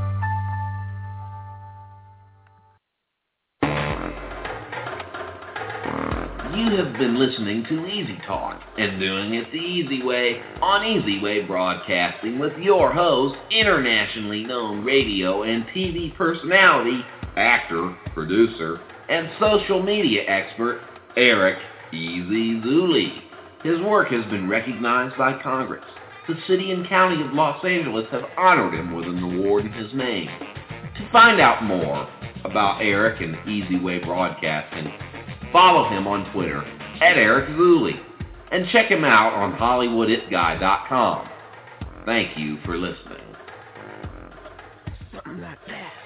You have been listening to Easy Talk and doing it the easy way on Easy Way Broadcasting with your host, internationally known radio and T V personality, actor, producer, and social media expert, Eric Easy Zuli. His work has been recognized by Congress. The city and county of Los Angeles have honored him with an award in his name. To find out more about Eric and Easy Way Broadcasting, follow him on Twitter at Eric Zuli and check him out on Hollywood It Guy dot com. Thank you for listening. Something like that.